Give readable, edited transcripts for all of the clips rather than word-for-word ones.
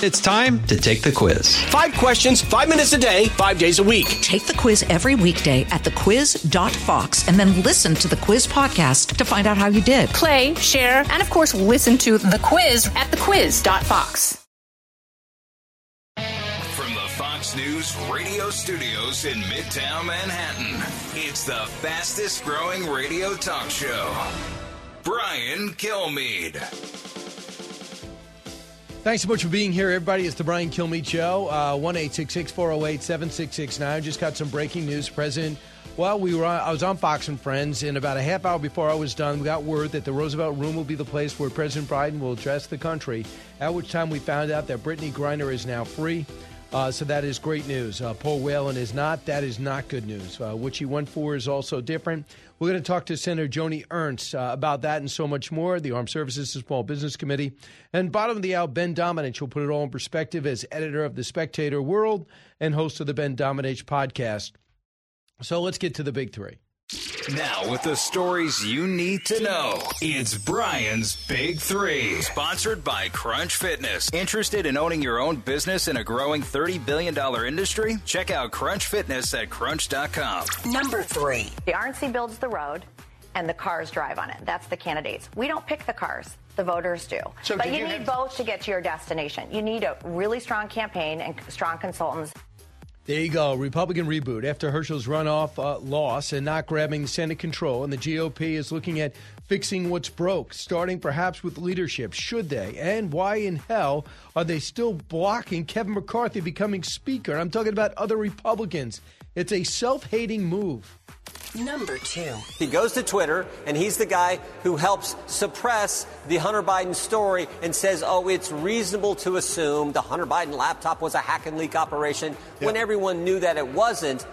It's time to take the quiz. 5 questions, 5 minutes a day, 5 days a week. Take the quiz every weekday at thequiz.fox and then listen to the quiz podcast to find out how you did. Play, share, and of course, listen to the quiz at thequiz.fox. From the Fox News radio studios in Midtown Manhattan, it's the fastest growing radio talk show. Brian Kilmeade. Thanks so much for being here, everybody. It's the Brian Kilmeade Show. 1-866-408-7669. Just got some breaking news. I was on Fox and Friends, and about a half hour before I was done, we got word that the Roosevelt Room will be the place where President Biden will address the country, at which time we found out that Brittany Griner is now free. So that is great news. Paul Whelan is not. That is not good news. What she went for is also different. We're going to talk to Senator Joni Ernst about that and so much more. The Armed Services and Small Business Committee. And bottom of the hour, Ben Domenech will put it all in perspective as editor of The Spectator World and host of the Ben Domenech podcast. So let's get to the big three. Now, with the stories you need to know, it's Brian's Big Three. Sponsored by Crunch Fitness. Interested in owning your own business in a growing $30 billion industry? Check out Crunch Fitness at crunch.com. Number 3. The RNC builds the road, and the cars drive on it. That's the candidates. We don't pick the cars. The voters do. But you need both to get to your destination. You need a really strong campaign and strong consultants. There you go, Republican reboot. After Herschel's runoff loss and not grabbing Senate control, and the GOP is looking at fixing what's broke, starting perhaps with leadership. Should they? And why in hell are they still blocking Kevin McCarthy becoming Speaker? I'm talking about other Republicans. It's a self-hating move. Number 2. He goes to Twitter, and he's the guy who helps suppress the Hunter Biden story and says, it's reasonable to assume the Hunter Biden laptop was a hack and leak operation when everyone knew that it wasn't.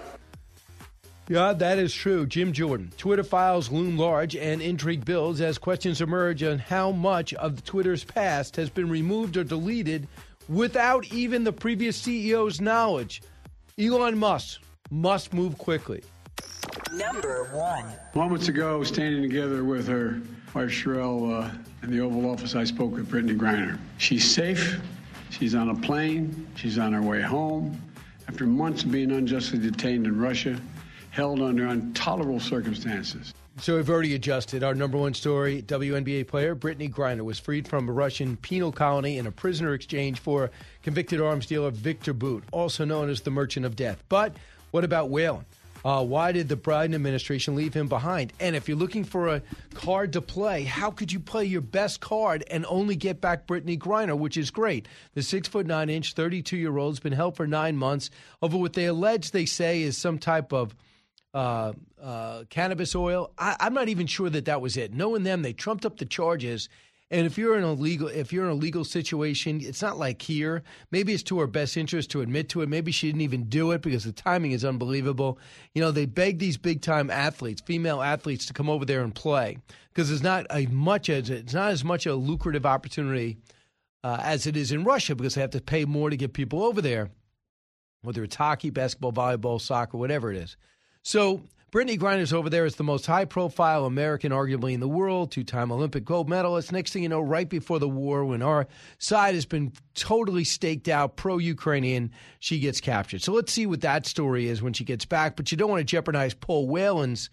Yeah, that is true. Jim Jordan. Twitter files loom large and intrigue builds as questions emerge on how much of Twitter's past has been removed or deleted without even the previous CEO's knowledge. Elon Musk must move quickly. Number 1. Moments ago, standing together with her wife Sherelle in the Oval Office, I spoke with Brittany Griner. She's safe. She's on a plane. She's on her way home. After months of being unjustly detained in Russia, held under intolerable circumstances. So we've already adjusted. Our number 1 story, WNBA player Brittany Griner was freed from a Russian penal colony in a prisoner exchange for convicted arms dealer Viktor Bout, also known as the Merchant of Death. But what about Whelan? Why did the Biden administration leave him behind? And if you're looking for a card to play, how could you play your best card and only get back Brittany Griner, which is great? The 6'9", 32-year-old has been held for 9 months over what they say is some type of cannabis oil. I'm not even sure that was it. Knowing them, they trumped up the charges. And if you're in a legal situation, it's not like here. Maybe it's to her best interest to admit to it. Maybe she didn't even do it because the timing is unbelievable. You know, they beg these big-time athletes, female athletes, to come over there and play because it's not as much a lucrative opportunity as it is in Russia because they have to pay more to get people over there, whether it's hockey, basketball, volleyball, soccer, whatever it is. So Brittany Griner's over there as the most high-profile American, arguably, in the world, 2-time Olympic gold medalist. Next thing you know, right before the war, when our side has been totally staked out, pro-Ukrainian, she gets captured. So let's see what that story is when she gets back. But you don't want to jeopardize Paul Whelan's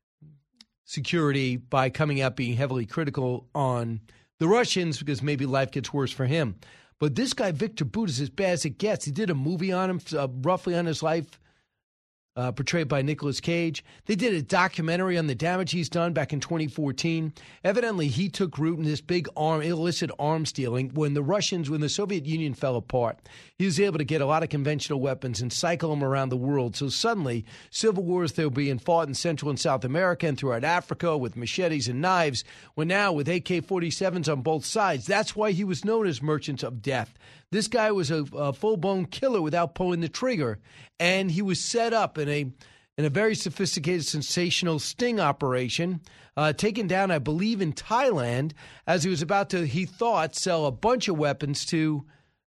security by coming out being heavily critical on the Russians because maybe life gets worse for him. But this guy, Viktor Bout, is as bad as it gets. He did a movie on him, roughly on his life. Portrayed by Nicolas Cage. They did a documentary on the damage he's done back in 2014. Evidently, he took root in this big illicit arms dealing when the Soviet Union fell apart. He was able to get a lot of conventional weapons and cycle them around the world. So suddenly, civil wars that were being fought in Central and South America and throughout Africa with machetes and knives were now with AK-47s on both sides. That's why he was known as Merchant of Death. This guy was a full-blown killer without pulling the trigger, and he was set up in a very sophisticated, sensational sting operation, taken down, I believe, in Thailand, as he was about to, he thought, sell a bunch of weapons to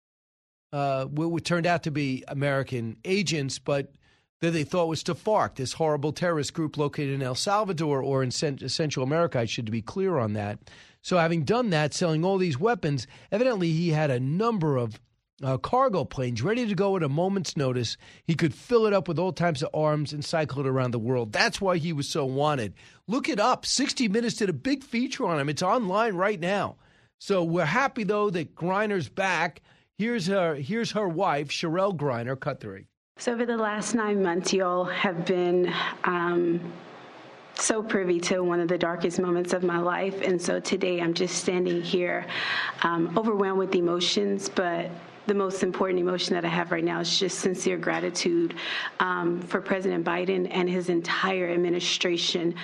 what turned out to be American agents, but that they thought was to FARC, this horrible terrorist group located in El Salvador or in Central America. I should be clear on that. So having done that, selling all these weapons, evidently he had a number of cargo planes ready to go at a moment's notice. He could fill it up with all types of arms and cycle it around the world. That's why he was so wanted. Look it up. 60 Minutes did a big feature on him. It's online right now. So we're happy, though, that Griner's back. Here's her wife, Cherelle Griner, cut 3. So over the last 9 months, y'all have been so privy to one of the darkest moments of my life. And so today I'm just standing here overwhelmed with emotions, but the most important emotion that I have right now is just sincere gratitude for President Biden and his entire administration.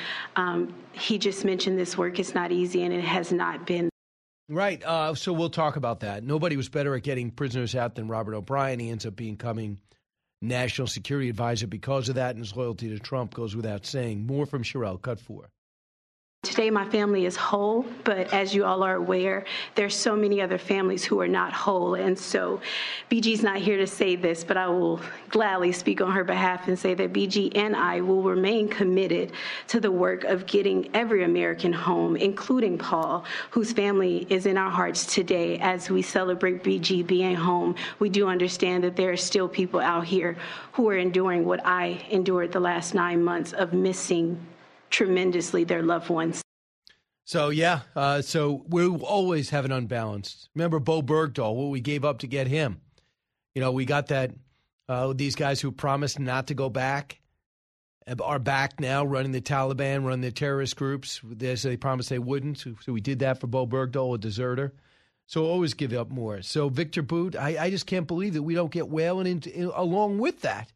He just mentioned this work is not easy, and it has not been. Right. So we'll talk about that. Nobody was better at getting prisoners out than Robert O'Brien. He ends up becoming National Security Advisor because of that, and his loyalty to Trump goes without saying. More from Cherelle, cut 4. Today, my family is whole, but as you all are aware, there's so many other families who are not whole. And so BG's not here to say this, but I will gladly speak on her behalf and say that BG and I will remain committed to the work of getting every American home, including Paul, whose family is in our hearts today. As we celebrate BG being home, we do understand that there are still people out here who are enduring what I endured the last 9 months of missing tremendously their loved ones. So, so we'll always have an unbalanced. Remember Bo Bergdahl, what we gave up to get him. You know, we got that, these guys who promised not to go back are back now running the Taliban, running the terrorist groups. They promised they wouldn't. So we did that for Bo Bergdahl, a deserter. So always give up more. So Victor Bout, I just can't believe that we don't get Whalen along with that.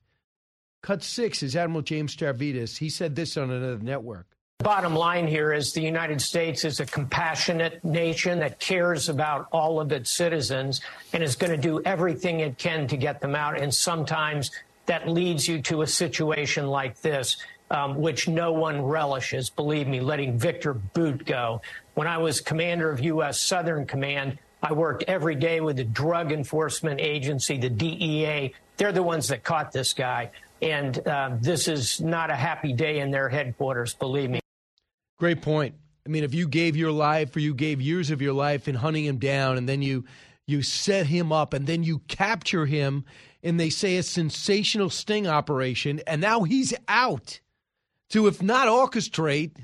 Cut 6 is Admiral James Stavridis. He said this on another network. Bottom line here is the United States is a compassionate nation that cares about all of its citizens and is going to do everything it can to get them out. And sometimes that leads you to a situation like this, which no one relishes, believe me, letting Victor Bout go. When I was commander of U.S. Southern Command, I worked every day with the Drug Enforcement Agency, the DEA. They're the ones that caught this guy. And this is not a happy day in their headquarters, believe me. Great point. I mean, if you gave your life or you gave years of your life in hunting him down and then you set him up and then you capture him and they say a sensational sting operation and now he's out to, if not orchestrate,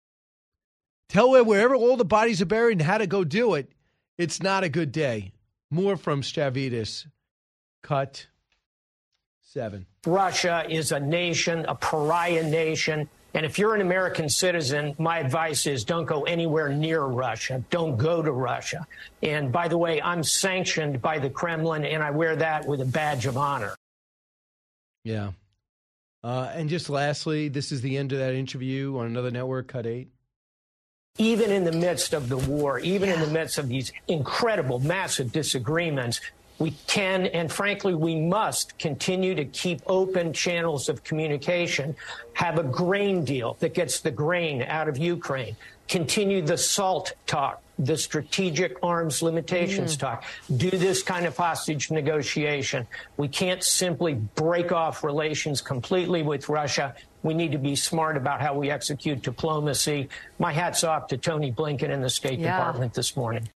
tell wherever all the bodies are buried and how to go do it, it's not a good day. More from Stavridis. Cut 7. Russia is a nation, a pariah nation. And if you're an American citizen, my advice is don't go anywhere near Russia. Don't go to Russia. And by the way, I'm sanctioned by the Kremlin, and I wear that with a badge of honor. Yeah. And just lastly, this is the end of that interview on another network, Cut 8. Even in the midst of the war, even in the midst of these incredible, massive disagreements, we can, and frankly, we must continue to keep open channels of communication, have a grain deal that gets the grain out of Ukraine, continue the SALT talk, the strategic arms limitations talk, do this kind of hostage negotiation. We can't simply break off relations completely with Russia. We need to be smart about how we execute diplomacy. My hat's off to Tony Blinken and the State Department this morning.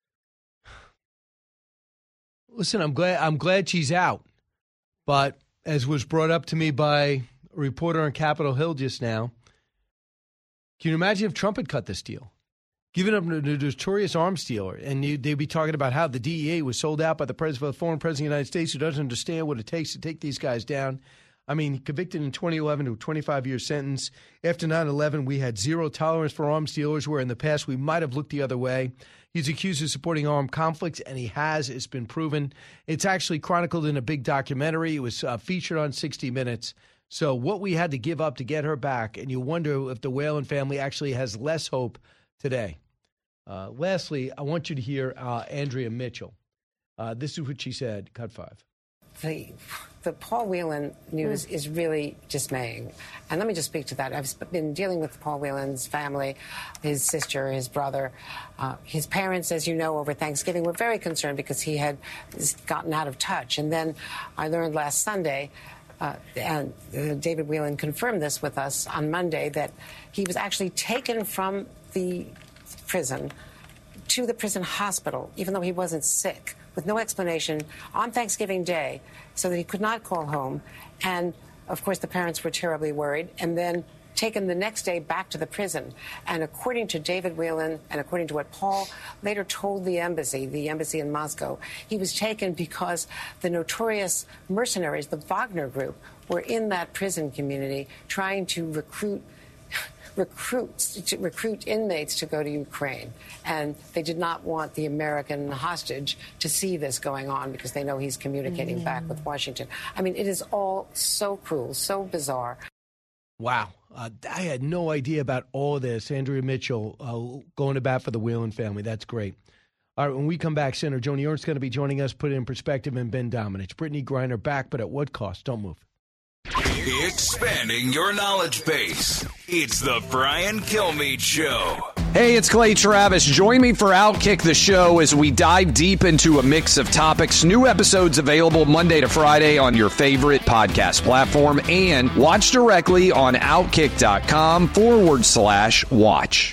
Listen, I'm glad she's out. But as was brought up to me by a reporter on Capitol Hill just now, can you imagine if Trump had cut this deal? Given up a notorious arms dealer, and they'd be talking about how the DEA was sold out by the former president of the United States who doesn't understand what it takes to take these guys down. I mean, convicted in 2011 to a 25-year sentence. After 9/11, we had zero tolerance for arms dealers, where in the past we might have looked the other way. He's accused of supporting armed conflicts, and he has. It's been proven. It's actually chronicled in a big documentary. It was featured on 60 Minutes. So what we had to give up to get her back, and you wonder if the Whalen family actually has less hope today. Lastly, I want you to hear Andrea Mitchell. This is what she said, Cut 5. The Paul Whelan news is really dismaying. And let me just speak to that. I've been dealing with Paul Whelan's family, his sister, his brother. His parents, as you know, over Thanksgiving were very concerned because he had gotten out of touch. And then I learned last Sunday, and David Whelan confirmed this with us on Monday, that he was actually taken from the prison to the prison hospital, even though he wasn't sick, with no explanation on Thanksgiving Day so that he could not call home. And, of course, the parents were terribly worried. And then taken the next day back to the prison. And according to David Whelan, and according to what Paul later told the embassy in Moscow, he was taken because the notorious mercenaries, the Wagner Group, were in that prison community trying to recruit inmates to go to Ukraine. And they did not want the American hostage to see this going on because they know he's communicating back with Washington. I mean, it is all so cruel, so bizarre. Wow. I had no idea about all of this. Andrea Mitchell going to bat for the Whelan family. That's great. All right, when we come back, Senator Joni Ernst is going to be joining us, put it in perspective, and Ben Domenech. Brittany Griner back, but at what cost? Don't move. Expanding your knowledge base. It's the Brian Kilmeade Show. Hey, it's Clay Travis. Join me for Outkick the Show as we dive deep into a mix of topics. New episodes available Monday to Friday on your favorite podcast platform, and watch directly on Outkick.com/watch.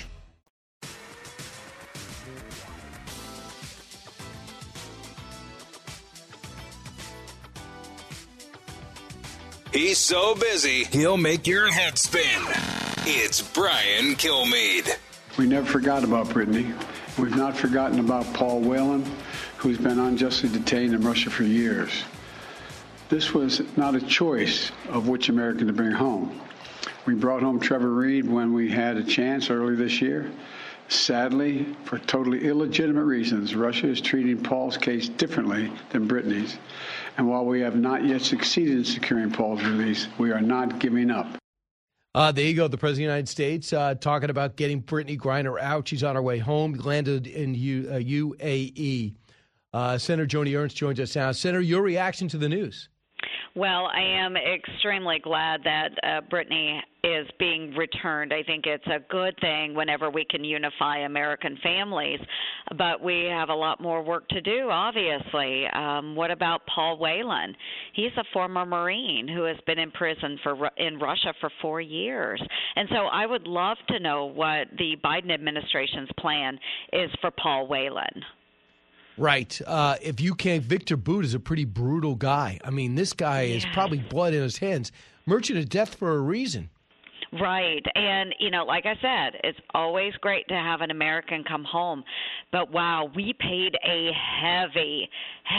He's so busy, he'll make your head spin. It's Brian Kilmeade. We never forgot about Brittany. We've not forgotten about Paul Whelan, who's been unjustly detained in Russia for years. This was not a choice of which American to bring home. We brought home Trevor Reed when we had a chance early this year. Sadly, for totally illegitimate reasons, Russia is treating Paul's case differently than Brittany's. And while we have not yet succeeded in securing Paul's release, we are not giving up. There you go. The President of the United States talking about getting Brittany Griner out. She's on her way home, landed in UAE. Senator Joni Ernst joins us now. Senator, your reaction to the news? Well, I am extremely glad that Brittany is being returned. I think it's a good thing whenever we can unify American families, but we have a lot more work to do, obviously. What about Paul Whelan? He's a former Marine who has been in prison in Russia for 4 years. And so I would love to know what the Biden administration's plan is for Paul Whelan. Right. If you can't, Victor Bout is a pretty brutal guy. I mean, this guy is probably blood in his hands. Merchant of death for a reason. Right. And, like I said, it's always great to have an American come home. But, wow, we paid a heavy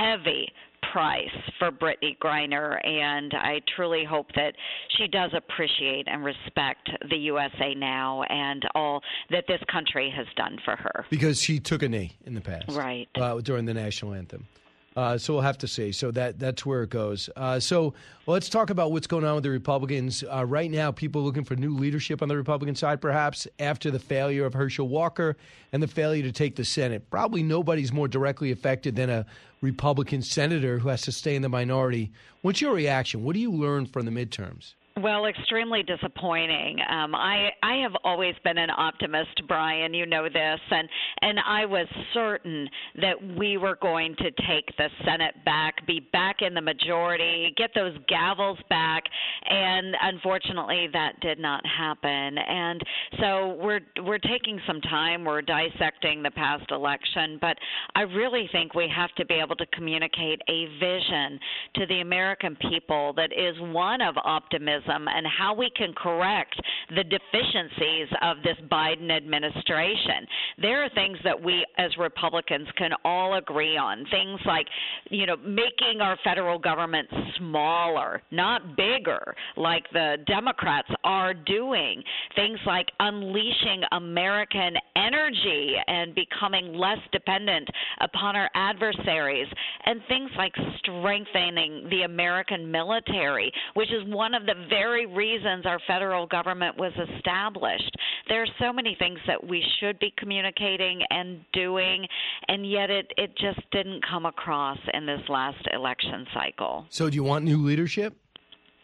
price for Brittany Griner, and I truly hope that she does appreciate and respect the USA now and all that this country has done for her. Because she took a knee in the past. Right. During the national anthem. So we'll have to see. So that's where it goes. So let's talk about what's going on with the Republicans. Right now, people are looking for new leadership on the Republican side, perhaps, after the failure of Herschel Walker and the failure to take the Senate. Probably nobody's more directly affected than a Republican senator who has to stay in the minority. What's your reaction? What do you learn from the midterms? Well, extremely disappointing. I have always been an optimist, Brian. You know this, and I was certain that we were going to take the Senate back, be back in the majority, get those gavels back, and unfortunately, that did not happen. And so we're taking some time. We're dissecting the past election, but I really think we have to be able to communicate a vision to the American people that is one of optimism and how we can correct the deficiencies of this Biden administration. There are things that we as Republicans can all agree on, things like, making our federal government smaller, not bigger, like the Democrats are doing, things like unleashing American energy and becoming less dependent upon our adversaries, and things like strengthening the American military, which is one of the very reasons our federal government was established. There are so many things that we should be communicating and doing, and yet it just didn't come across in this last election cycle. So do you want new leadership?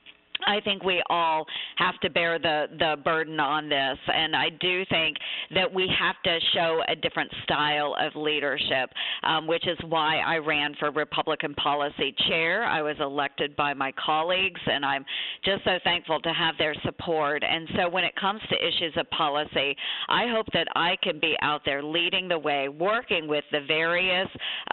I think we all have to bear the burden on this, and I do think that we have to show a different style of leadership, which is why I ran for Republican Policy Chair. I was elected by my colleagues, and I'm just so thankful to have their support. And so when it comes to issues of policy, I hope that I can be out there leading the way, working with the various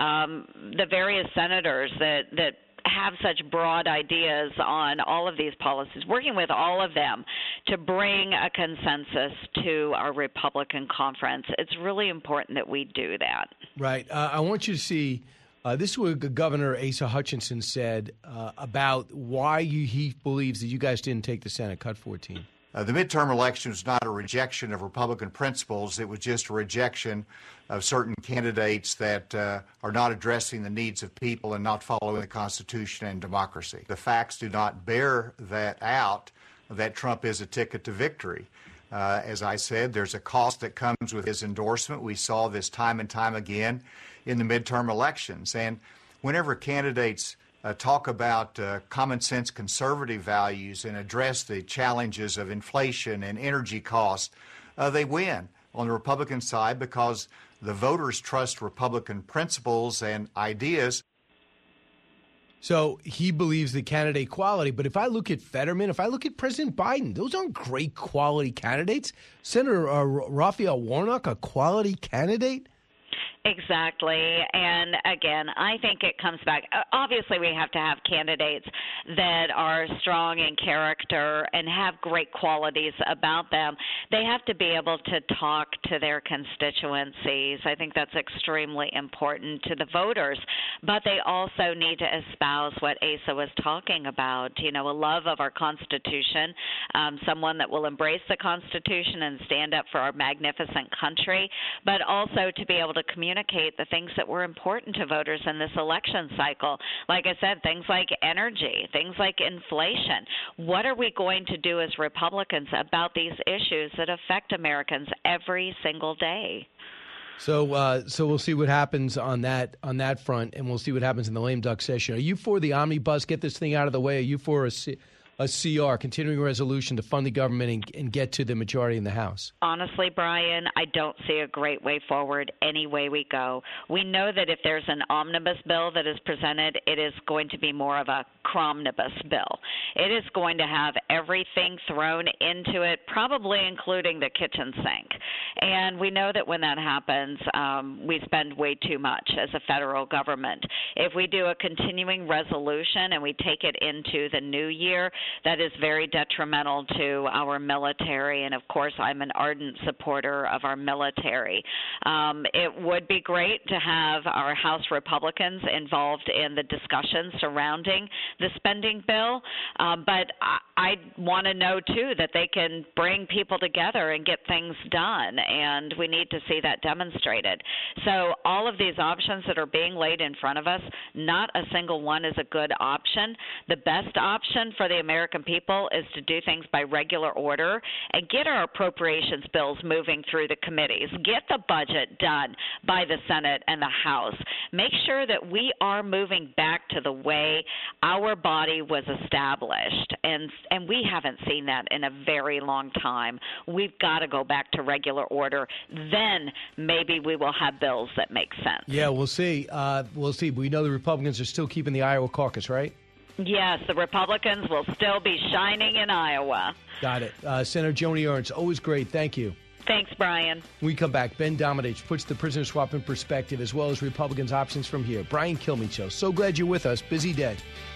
senators that have such broad ideas on all of these policies, working with all of them to bring a consensus to our Republican conference. It's really important that we do that. Right. I want you to see, this is what Governor Asa Hutchinson said about why he believes that you guys didn't take the Senate, cut 14. The midterm election was not a rejection of Republican principles. It was just a rejection of certain candidates that are not addressing the needs of people and not following the Constitution and democracy. The facts do not bear that out, that Trump is a ticket to victory. As I said, there's a cost that comes with his endorsement. We saw this time and time again in the midterm elections. And whenever candidates talk about common sense conservative values and address the challenges of inflation and energy costs, they win on the Republican side because the voters trust Republican principles and ideas. So he believes the candidate quality. But if I look at Fetterman, if I look at President Biden, those aren't great quality candidates. Senator Raphael Warnock, a quality candidate? Exactly. And again, I think it comes back. Obviously, we have to have candidates that are strong in character and have great qualities about them. They have to be able to talk to their constituencies. I think that's extremely important to the voters. But they also need to espouse what Asa was talking about, a love of our Constitution, someone that will embrace the Constitution and stand up for our magnificent country, but also to be able to communicate the things that were important to voters in this election cycle. Like I said, things like energy, things like inflation. What are we going to do as Republicans about these issues that affect Americans every single day? So we'll see what happens on that front, and we'll see what happens in the lame duck session. Are you for the omnibus? Get this thing out of the way. Are you for a CR, continuing resolution to fund the government and get to the majority in the House? Honestly, Brian, I don't see a great way forward any way we go. We know that if there's an omnibus bill that is presented, it is going to be more of a cromnibus bill. It is going to have everything thrown into it, probably including the kitchen sink. And we know that when that happens, we spend way too much as a federal government. If we do a continuing resolution and we take it into the new year, that is very detrimental to our military, and of course I'm an ardent supporter of our military. It would be great to have our House Republicans involved in the discussion surrounding the spending bill, but I want to know too that they can bring people together and get things done, and we need to see that demonstrated. So all of these options that are being laid in front of us, not a single one is a good option. The best option for the American people is to do things by regular order and get our appropriations bills moving through the committees. Get the budget done by the Senate and the House. Make sure that we are moving back to the way our body was established, and we haven't seen that in a very long time. We've got to go back to regular order. Then maybe we will have bills that make sense. Yeah, we'll see. We know the Republicans are still keeping the Iowa caucus, right? Yes, the Republicans will still be shining in Iowa. Got it. Senator Joni Ernst, always great. Thank you. Thanks, Brian. When we come back, Ben Domenech puts the prisoner swap in perspective, as well as Republicans' options from here. Brian Kilmeade Show. So glad you're with us. Busy day.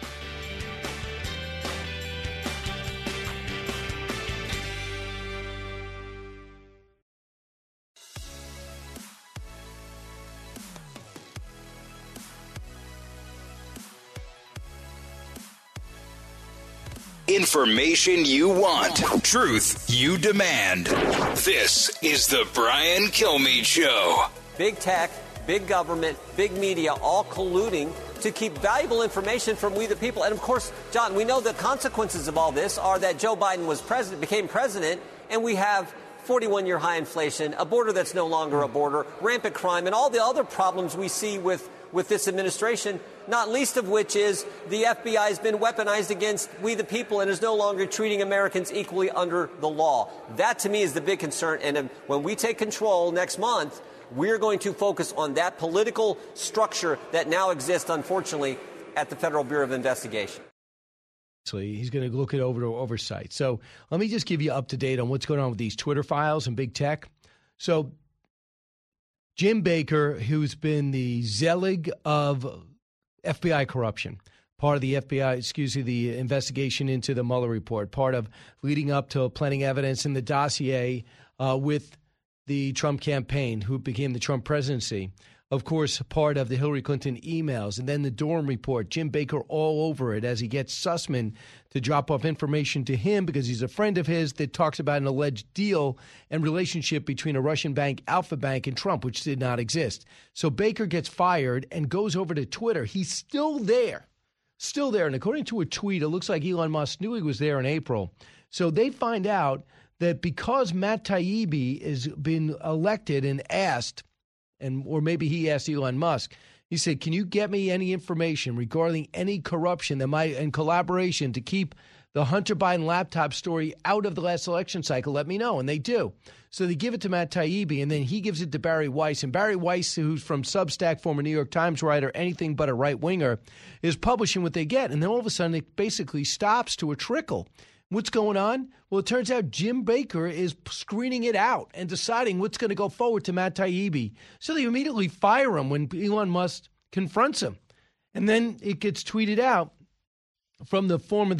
Information you want. Truth you demand. This is the Brian Kilmeade Show. Big tech, big government, big media, all colluding to keep valuable information from we the people. And of course, John, we know the consequences of all this are that Joe Biden became president, and we have 41-year high inflation, a border that's no longer a border, rampant crime, and all the other problems we see with this administration. not least of which is the FBI has been weaponized against we the people and is no longer treating Americans equally under the law. That, to me, is the big concern. And when we take control next month, we're going to focus on that political structure that now exists, unfortunately, at the Federal Bureau of Investigation. He's going to look it over to oversight. So let me just give you up to date on what's going on with these Twitter files and big tech. So Jim Baker, who's been the Zelig of FBI corruption, part of the the investigation into the Mueller report, part of leading up to planting evidence in the dossier with the Trump campaign, who became the Trump presidency. Of course, part of the Hillary Clinton emails, and then the Durham report, Jim Baker all over it as he gets Sussman to drop off information to him because he's a friend of his that talks about an alleged deal and relationship between a Russian bank, Alpha Bank, and Trump, which did not exist. So Baker gets fired and goes over to Twitter. He's still there. And according to a tweet, it looks like Elon Musk knew he was there in April. So they find out that because Matt Taibbi has been elected and asked, or maybe he asked Elon Musk, he said, can you get me any information regarding any corruption that might, in collaboration to keep the Hunter Biden laptop story out of the last election cycle? Let me know. And they do. So they give it to Matt Taibbi, and then he gives it to Barry Weiss. And Barry Weiss, who's from Substack, former New York Times writer, anything but a right-winger, is publishing what they get. And then all of a sudden it basically stops to a trickle. What's going on? Well, it turns out Jim Baker is screening it out and deciding what's going to go forward to Matt Taibbi. So they immediately fire him when Elon Musk confronts him. And then it gets tweeted out from the former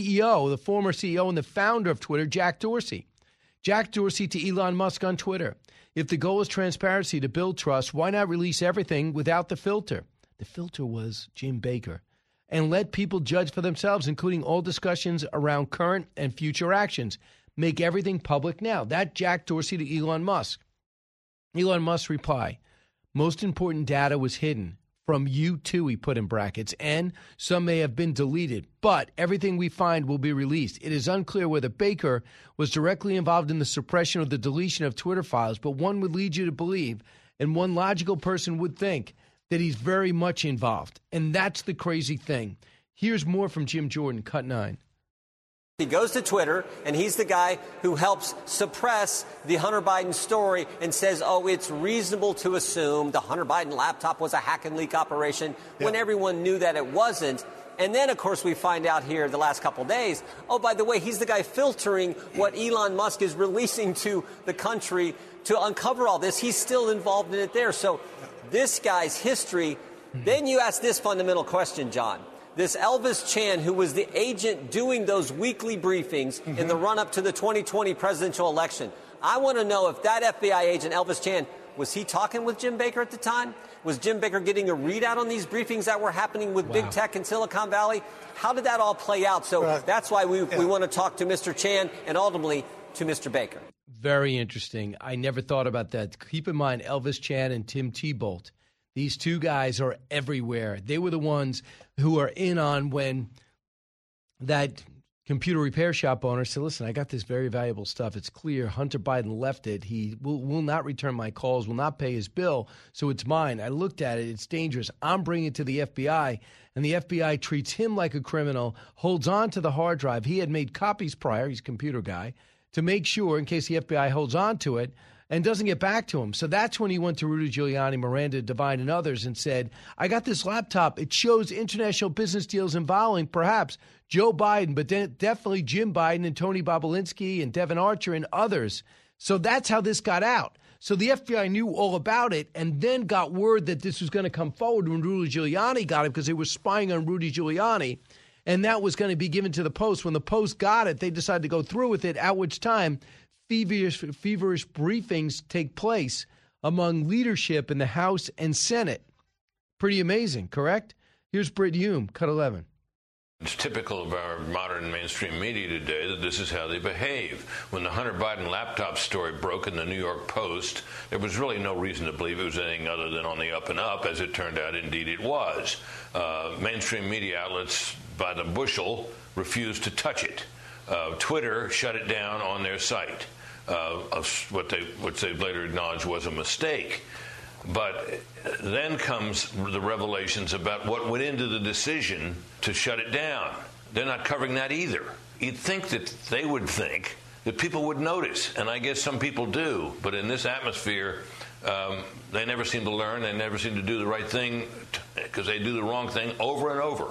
CEO and the founder of Twitter, Jack Dorsey. Jack Dorsey to Elon Musk on Twitter. If the goal is transparency to build trust, why not release everything without the filter? The filter was Jim Baker. And let people judge for themselves, including all discussions around current and future actions. Make everything public now. That Jack Dorsey to Elon Musk. Elon Musk's reply, most important data was hidden. From you too, he put in brackets, and some may have been deleted, but everything we find will be released. It is unclear whether Baker was directly involved in the suppression or the deletion of Twitter files, but one would lead you to believe, and one logical person would think, that he's very much involved. And that's the crazy thing. Here's more from Jim Jordan, Cut 9. He goes to Twitter, and he's the guy who helps suppress the Hunter Biden story and says, it's reasonable to assume the Hunter Biden laptop was a hack and leak operation when everyone knew that it wasn't. And then, of course, we find out here the last couple of days, by the way, he's the guy filtering what Elon Musk is releasing to the country to uncover all this. He's still involved in it there. So this guy's history. Then you ask this fundamental question, John. This Elvis Chan, who was the agent doing those weekly briefings in the run-up to the 2020 presidential election. I want to know if that FBI agent, Elvis Chan, was he talking with Jim Baker at the time? Was Jim Baker getting a readout on these briefings that were happening with big tech in Silicon Valley? How did that all play out? So that's why we want to talk to Mr. Chan and ultimately to Mr. Baker. Very interesting. I never thought about that. Keep in mind, Elvis Chan and Tim Tebow. These two guys are everywhere. They were the ones who are in on when that computer repair shop owner said, listen, I got this very valuable stuff. It's clear Hunter Biden left it. He will not return my calls, will not pay his bill, so it's mine. I looked at it. It's dangerous. I'm bringing it to the FBI, and the FBI treats him like a criminal, holds on to the hard drive. He had made copies prior. He's a computer guy. To make sure, in case the FBI holds on to it, and doesn't get back to him. So that's when he went to Rudy Giuliani, Miranda Devine, and others and said, I got this laptop. It shows international business deals involving perhaps Joe Biden, but definitely Jim Biden and Tony Bobulinski and Devin Archer and others. So that's how this got out. So the FBI knew all about it and then got word that this was going to come forward when Rudy Giuliani got it because they were spying on Rudy Giuliani. And that was going to be given to the Post. When the Post got it, they decided to go through with it, at which time feverish briefings take place among leadership in the House and Senate. Pretty amazing, correct? Here's Britt Hume, Cut 11. It's typical of our modern mainstream media today that this is how they behave. When the Hunter Biden laptop story broke in the New York Post, there was really no reason to believe it was anything other than on the up and up. As it turned out, indeed it was. Mainstream media outlets by the bushel refused to touch it. Twitter shut it down on their site, of what they later acknowledged was a mistake. But then comes the revelations about what went into the decision to shut it down. They're not covering that either. You'd think that they would think that people would notice, and I guess some people do, but in this atmosphere, they never seem to learn. They never seem to do the right thing because they do the wrong thing over and over.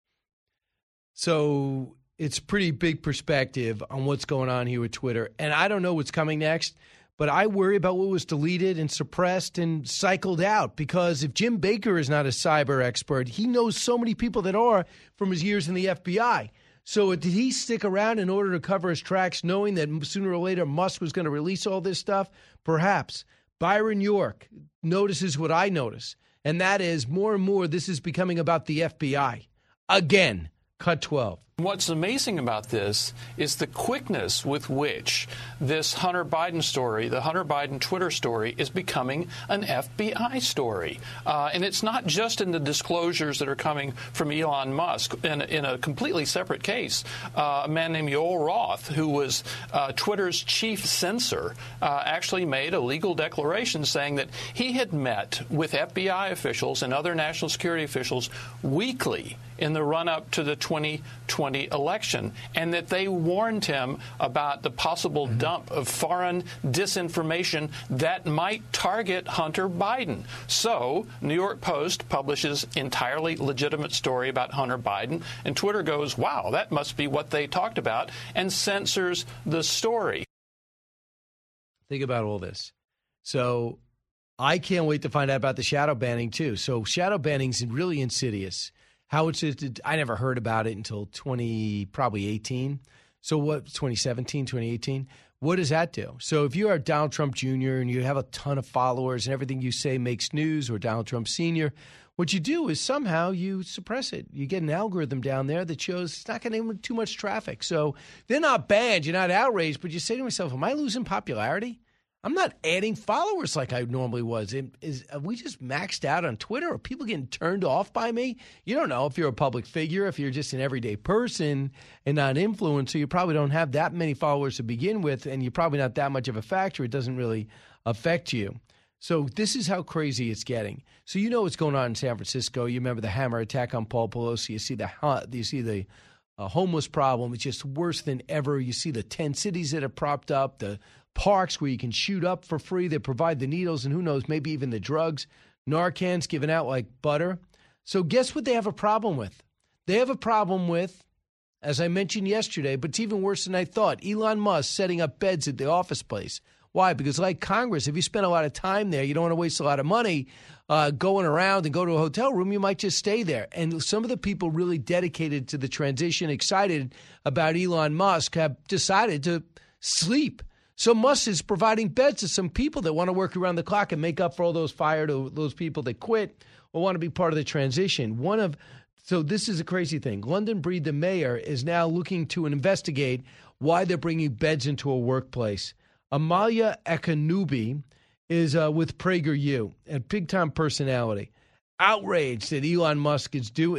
So it's pretty big perspective on what's going on here with Twitter. And I don't know what's coming next, but I worry about what was deleted and suppressed and cycled out, because if Jim Baker is not a cyber expert, he knows so many people that are from his years in the FBI. So did he stick around in order to cover his tracks, knowing that sooner or later Musk was going to release all this stuff? Perhaps. Byron York notices what I notice, and that is more and more this is becoming about the FBI. Again, cut 12. What's amazing about this is the quickness with which this Hunter Biden story, the Hunter Biden Twitter story, is becoming an FBI story. And it's not just in the disclosures that are coming from Elon Musk. In a completely separate case, a man named Yoel Roth, who was Twitter's chief censor, actually made a legal declaration saying that he had met with FBI officials and other national security officials weekly in the run-up to the 2020 election, and that they warned him about the possible dump of foreign disinformation that might target Hunter Biden. So, New York Post publishes entirely legitimate story about Hunter Biden, and Twitter goes, wow, that must be what they talked about, and censors the story. Think about all this. So, I can't wait to find out about the shadow banning, too. So, shadow banning is really insidious. How it's just, I never heard about it until 2018. So what, 2017, 2018? What does that do? So if you are Donald Trump Jr. and you have a ton of followers and everything you say makes news, or Donald Trump Sr., what you do is somehow you suppress it. You get an algorithm down there that shows it's not going to have too much traffic. So they're not banned. You're not outraged, but you say to yourself, am I losing popularity? I'm not adding followers like I normally was. Are we just maxed out on Twitter? Are people getting turned off by me? You don't know if you're a public figure. If you're just an everyday person and not an influencer, you probably don't have that many followers to begin with, and you're probably not that much of a factor. It doesn't really affect you. So this is how crazy it's getting. So you know what's going on in San Francisco. You remember the hammer attack on Paul Pelosi. You see the homeless problem. It's just worse than ever. You see the 10 cities that are propped up, the parks where you can shoot up for free. They provide the needles and who knows, maybe even the drugs. Narcan's given out like butter. So guess what they have a problem with? They have a problem with, as I mentioned yesterday, but it's even worse than I thought, Elon Musk setting up beds at the office place. Why? Because like Congress, if you spend a lot of time there, you don't want to waste a lot of money going around and go to a hotel room, you might just stay there. And some of the people really dedicated to the transition, excited about Elon Musk, have decided to sleep. So Musk is providing beds to some people that want to work around the clock and make up for all those fired or those people that quit or want to be part of the transition. So this is a crazy thing. London Breed, the mayor, is now looking to investigate why they're bringing beds into a workplace. Amalia Akanubi is with PragerU, a big-time personality. Outraged that Elon Musk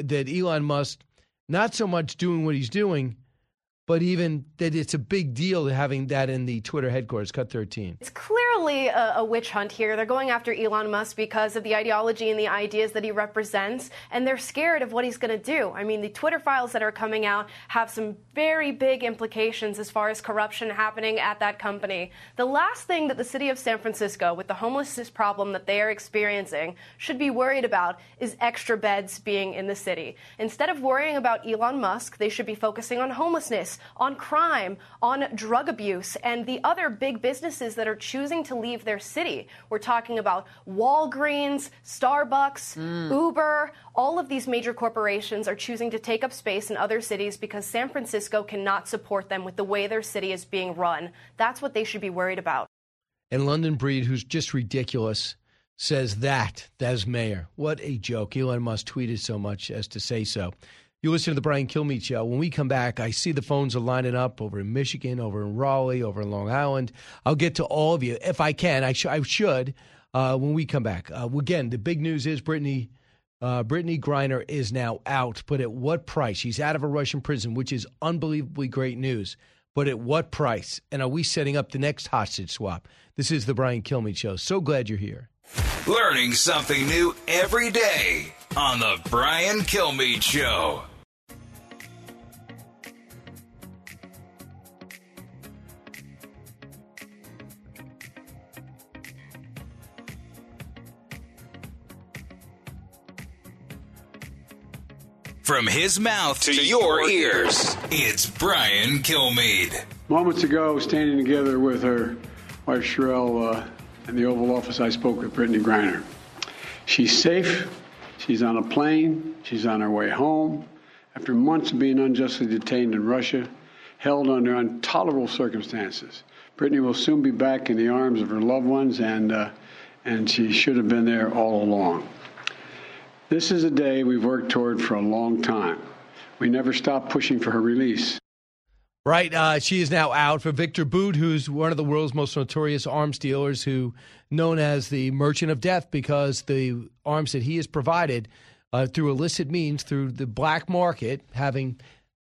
not so much doing what he's doing, but even that it's a big deal having that in the Twitter headquarters. Cut 13. It's clearly a witch hunt here. They're going after Elon Musk because of the ideology and the ideas that he represents, and they're scared of what he's going to do. I mean, the Twitter files that are coming out have some very big implications as far as corruption happening at that company. The last thing that the city of San Francisco, with the homelessness problem that they are experiencing, should be worried about is extra beds being in the city. Instead of worrying about Elon Musk, they should be focusing on homelessness, on crime, on drug abuse, and the other big businesses that are choosing to leave their city. We're talking about Walgreens, Starbucks, Uber. All of these major corporations are choosing to take up space in other cities because San Francisco cannot support them with the way their city is being run. That's what they should be worried about. And London Breed, who's just ridiculous, says that as mayor. What a joke. Elon Musk tweeted so much as to say so. You listen to the Brian Kilmeade Show. When we come back, I see the phones are lining up over in Michigan, over in Raleigh, over in Long Island. I'll get to all of you if I can. I should when we come back. Again, the big news is Brittany Griner is now out. But at what price? She's out of a Russian prison, which is unbelievably great news. But at what price? And are we setting up the next hostage swap? This is the Brian Kilmeade Show. So glad you're here. Learning something new every day on the Brian Kilmeade Show. From his mouth to your ears, it's Brian Kilmeade. Moments ago, standing together with her wife Sherelle in the Oval Office, I spoke with Brittany Griner. She's safe. She's on a plane. She's on her way home. After months of being unjustly detained in Russia, held under intolerable circumstances, Brittany will soon be back in the arms of her loved ones, and she should have been there all along. This is a day we've worked toward for a long time. We never stopped pushing for her release. Right. She is now out. For Victor Bout, who's one of the world's most notorious arms dealers, who known as the Merchant of Death, because the arms that he has provided through illicit means, through the black market, having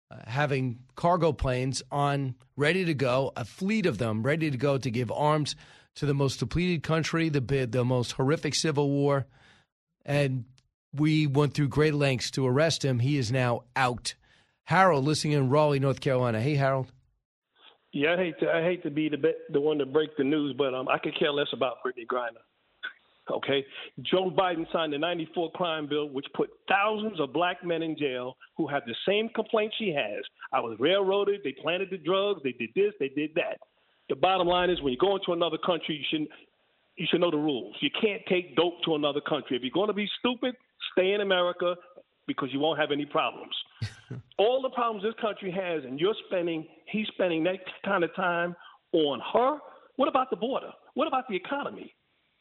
cargo planes on ready to go, a fleet of them ready to go to give arms to the most depleted country, the most horrific civil war. And we went through great lengths to arrest him. He is now out. Harold, listening in Raleigh, North Carolina. Hey, Harold. Yeah, I hate to be the one to break the news, but I could care less about Brittany Griner. Okay, Joe Biden signed the '94 crime bill, which put thousands of black men in jail who have the same complaint she has. I was railroaded. They planted the drugs. They did this. They did that. The bottom line is, when you go into another country, you should know the rules. You can't take dope to another country. If you're going to be stupid, stay in America, because you won't have any problems. All the problems this country has, and he's spending that kind of time on her. What about the border? What about the economy?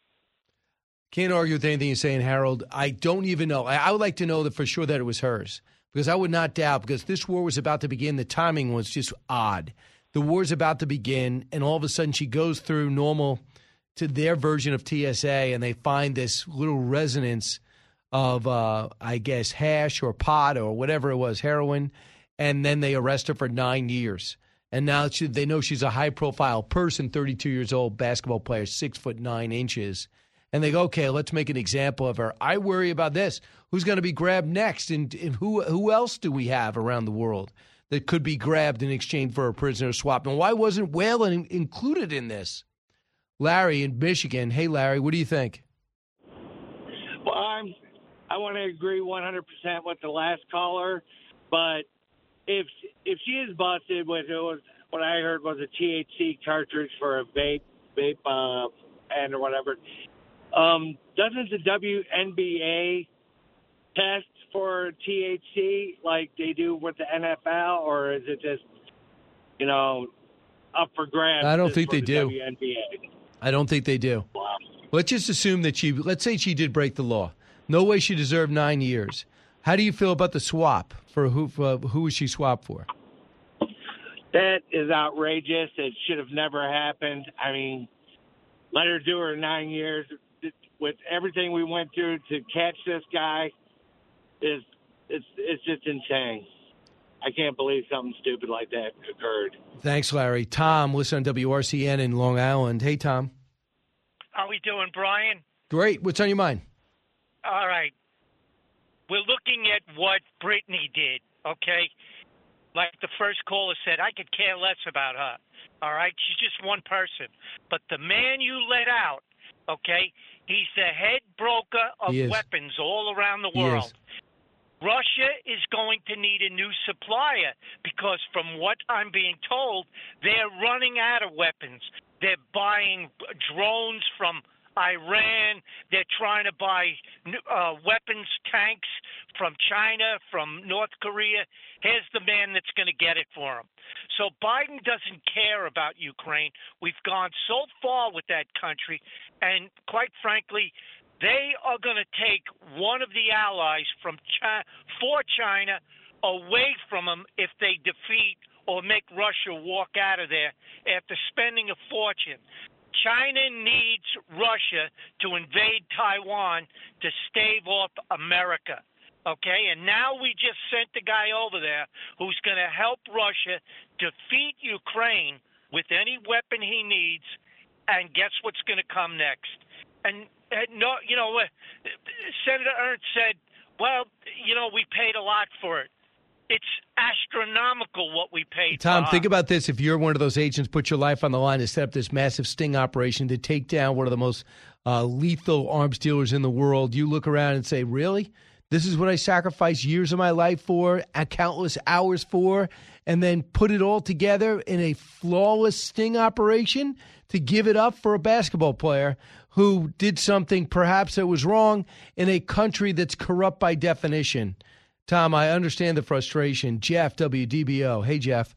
Can't argue with anything you're saying, Harold. I don't even know. I would like to know that for sure that it was hers, because I would not doubt, because this war was about to begin. The timing was just odd. The war's about to begin, and all of a sudden she goes through normal to their version of TSA, and they find this little resonance of, I guess, hash or pot or whatever it was, heroin, and then they arrest her for 9 years. And now they know she's a high-profile person, 32 years old, basketball player, 6'9". And they go, okay, let's make an example of her. I worry about this. Who's going to be grabbed next? And who else do we have around the world that could be grabbed in exchange for a prisoner swap? And why wasn't Whalen included in this? Larry in Michigan. Hey, Larry, what do you think? Well, I want to agree 100% with the last caller, but if she is busted with what I heard was a THC cartridge for a vape and or whatever, doesn't the WNBA test for THC like they do with the NFL, or is it just up for grabs? I don't think they do. WNBA? I don't think they do. Wow. Let's just assume that let's say she did break the law. No way she deserved 9 years. How do you feel about the swap? For who was she swapped for? That is outrageous. It should have never happened. I mean, let her do her 9 years. With everything we went through to catch this guy, it's just insane. I can't believe something stupid like that occurred. Thanks, Larry. Tom, listen on WRCN in Long Island. Hey, Tom. How we doing, Brian? Great. What's on your mind? All right. We're looking at what Brittany did, okay? Like the first caller said, I could care less about her, all right? She's just one person. But the man you let out, okay, he's the head broker of weapons all around the world. Russia is going to need a new supplier because from what I'm being told, they're running out of weapons. They're buying drones from Iran. They're trying to buy weapons, tanks from China, from North Korea. Here's the man that's going to get it for him. So Biden doesn't care about Ukraine. We've gone so far with that country, and quite frankly, they are going to take one of the allies for China away from them if they defeat or make Russia walk out of there after spending a fortune. China needs Russia to invade Taiwan to stave off America, okay? And now we just sent the guy over there who's going to help Russia defeat Ukraine with any weapon he needs, and guess what's going to come next? And no, Senator Ernst said, well, we paid a lot for it. It's astronomical what we paid. Tom, think about this. If you're one of those agents, put your life on the line to set up this massive sting operation to take down one of the most lethal arms dealers in the world. You look around and say, really? This is what I sacrificed years of my life for, countless hours for, and then put it all together in a flawless sting operation to give it up for a basketball player who did something perhaps that was wrong in a country that's corrupt by definition. Tom, I understand the frustration. Jeff, WDBO. Hey, Jeff.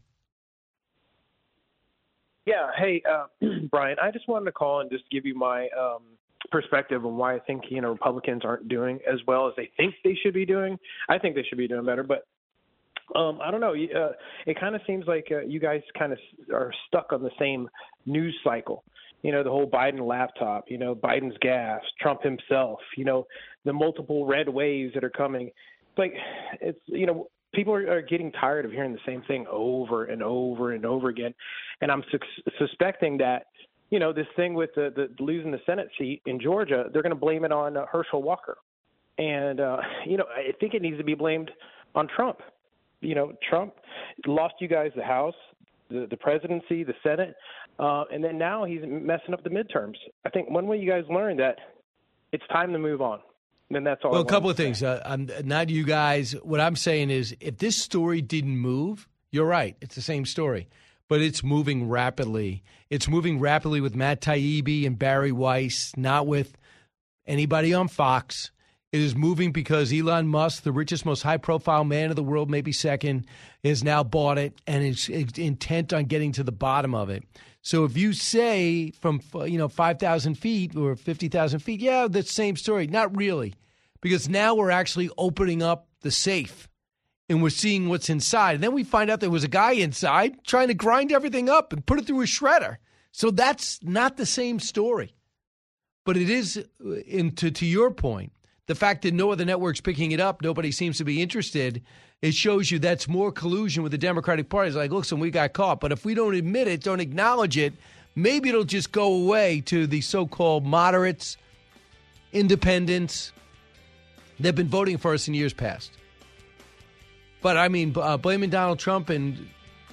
Yeah. Hey, Brian, I just wanted to call and just give you my perspective on why I think, Republicans aren't doing as well as they think they should be doing. I think they should be doing better, but I don't know. It kind of seems like you guys kind of are stuck on the same news cycle. The whole Biden laptop, Biden's gas, Trump himself, the multiple red waves that are coming. It's people are getting tired of hearing the same thing over and over and over again. And I'm suspecting that, this thing with the losing the Senate seat in Georgia, they're going to blame it on Herschel Walker. And, I think it needs to be blamed on Trump. Trump lost you guys the House, the presidency, the Senate, and then now he's messing up the midterms. I think when will you guys learn that it's time to move on? Then that's all. Well, a couple of things. Not you guys. What I'm saying is, if this story didn't move, you're right. It's the same story, but it's moving rapidly. It's moving rapidly with Matt Taibbi and Barry Weiss, not with anybody on Fox. It is moving because Elon Musk, the richest, most high-profile man in the world, maybe second, has now bought it and is intent on getting to the bottom of it. So if you say from 5,000 feet or 50,000 feet, yeah, the same story. Not really, because now we're actually opening up the safe and we're seeing what's inside. And then we find out there was a guy inside trying to grind everything up and put it through a shredder. So that's not the same story. But it is, to your point, the fact that no other network's picking it up, nobody seems to be interested, it shows you that's more collusion with the Democratic Party. It's like, listen, we got caught. But if we don't admit it, don't acknowledge it, maybe it'll just go away to the so-called moderates, independents. They've been voting for us in years past. But, blaming Donald Trump some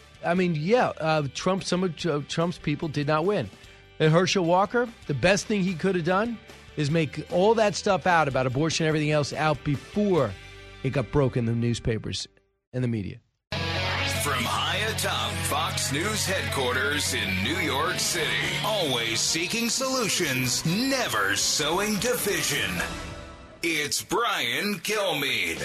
of Trump's people did not win. And Herschel Walker, the best thing he could have done is make all that stuff out about abortion and everything else out before it got broken in the newspapers and the media. From high atop Fox News headquarters in New York City, always seeking solutions, never sowing division. It's Brian Kilmeade.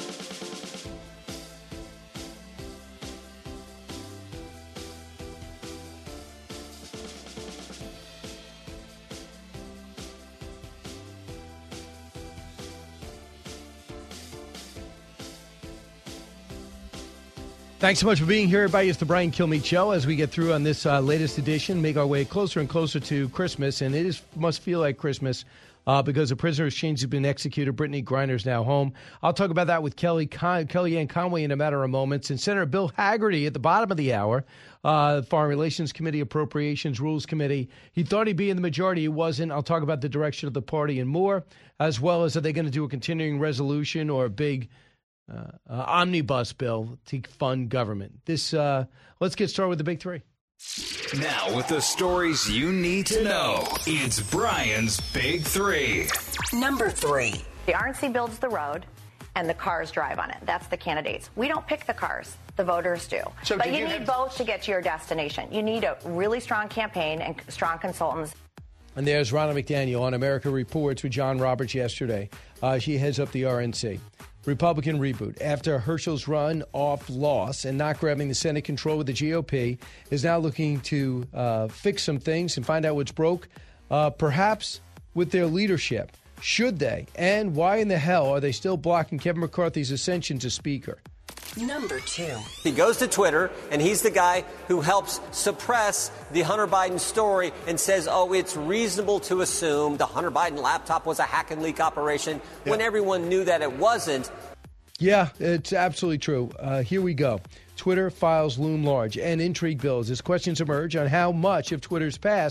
Thanks so much for being here, everybody. It's the Brian Kilmeade Show. As we get through on this latest edition, make our way closer and closer to Christmas, and it must feel like Christmas because the prisoner exchange has been executed. Brittany Griner's now home. I'll talk about that with Kellyanne Conway in a matter of moments, and Senator Bill Hagerty at the bottom of the hour, Foreign Relations Committee, Appropriations, Rules Committee. He thought he'd be in the majority. He wasn't. I'll talk about the direction of the party and more, as well as are they going to do a continuing resolution or a big omnibus bill to fund government. Let's get started with the big three. Now with the stories you need to know, it's Brian's Big Three. Number 3. The RNC builds the road and the cars drive on it. That's the candidates. We don't pick the cars. The voters do. But you need both to get to your destination. You need a really strong campaign and strong consultants. And there's Ronna McDaniel on America Reports with John Roberts yesterday. She heads up the RNC. Republican reboot. After Herschel's run-off loss and not grabbing the Senate control with the GOP, is now looking to fix some things and find out what's broke, perhaps with their leadership. Should they? And why in the hell are they still blocking Kevin McCarthy's ascension to Speaker? Number 2. He goes to Twitter, and he's the guy who helps suppress the Hunter Biden story and says, it's reasonable to assume the Hunter Biden laptop was a hack and leak operation when everyone knew that it wasn't. Yeah, it's absolutely true. Here we go. Twitter files loom large and intrigue builds as questions emerge on how much of Twitter's past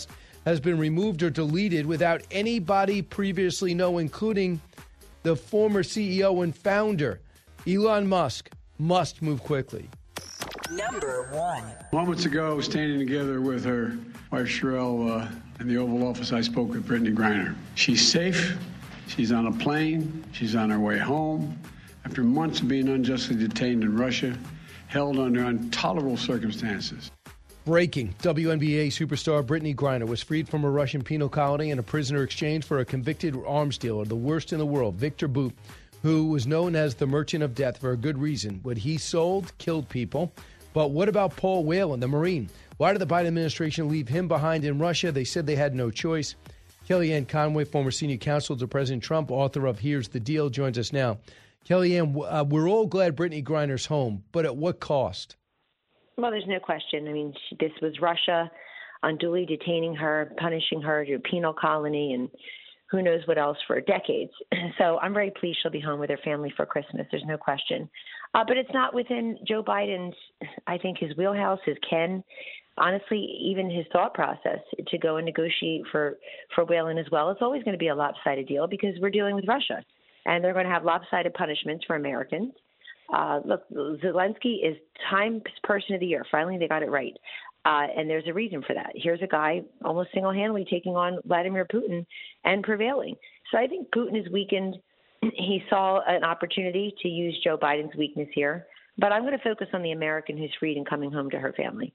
has been removed or deleted without anybody previously knowing, including the former CEO and founder. Elon Musk must move quickly. Number 1. Moments ago, standing together with her wife Sherelle in the Oval Office, I spoke with Brittany Griner. She's safe. She's on a plane. She's on her way home. After months of being unjustly detained in Russia, held under intolerable circumstances. Breaking. WNBA superstar Brittany Griner was freed from a Russian penal colony in a prisoner exchange for a convicted arms dealer, the worst in the world, Victor Bout, who was known as the Merchant of Death for a good reason. What he sold killed people. But what about Paul Whelan, the Marine? Why did the Biden administration leave him behind in Russia? They said they had no choice. Kellyanne Conway, former senior counsel to President Trump, author of Here's the Deal, joins us now. Kellyanne, we're all glad Brittany Griner's home, but at what cost? Well, there's no question. I mean, this was Russia unduly detaining her, punishing her to a penal colony, and who knows what else for decades. So I'm very pleased she'll be home with her family for Christmas. There's no question. But it's not within Joe Biden's, I think, his wheelhouse, his ken, honestly, even his thought process to go and negotiate for Whelan as well. It's always going to be a lopsided deal because we're dealing with Russia, and they're going to have lopsided punishments for Americans. Look, Zelensky is Times Person of the Year. Finally, they got it right. And there's a reason for that. Here's a guy almost single-handedly taking on Vladimir Putin and prevailing. So I think Putin is weakened. He saw an opportunity to use Joe Biden's weakness here. But I'm going to focus on the American who's freed and coming home to her family.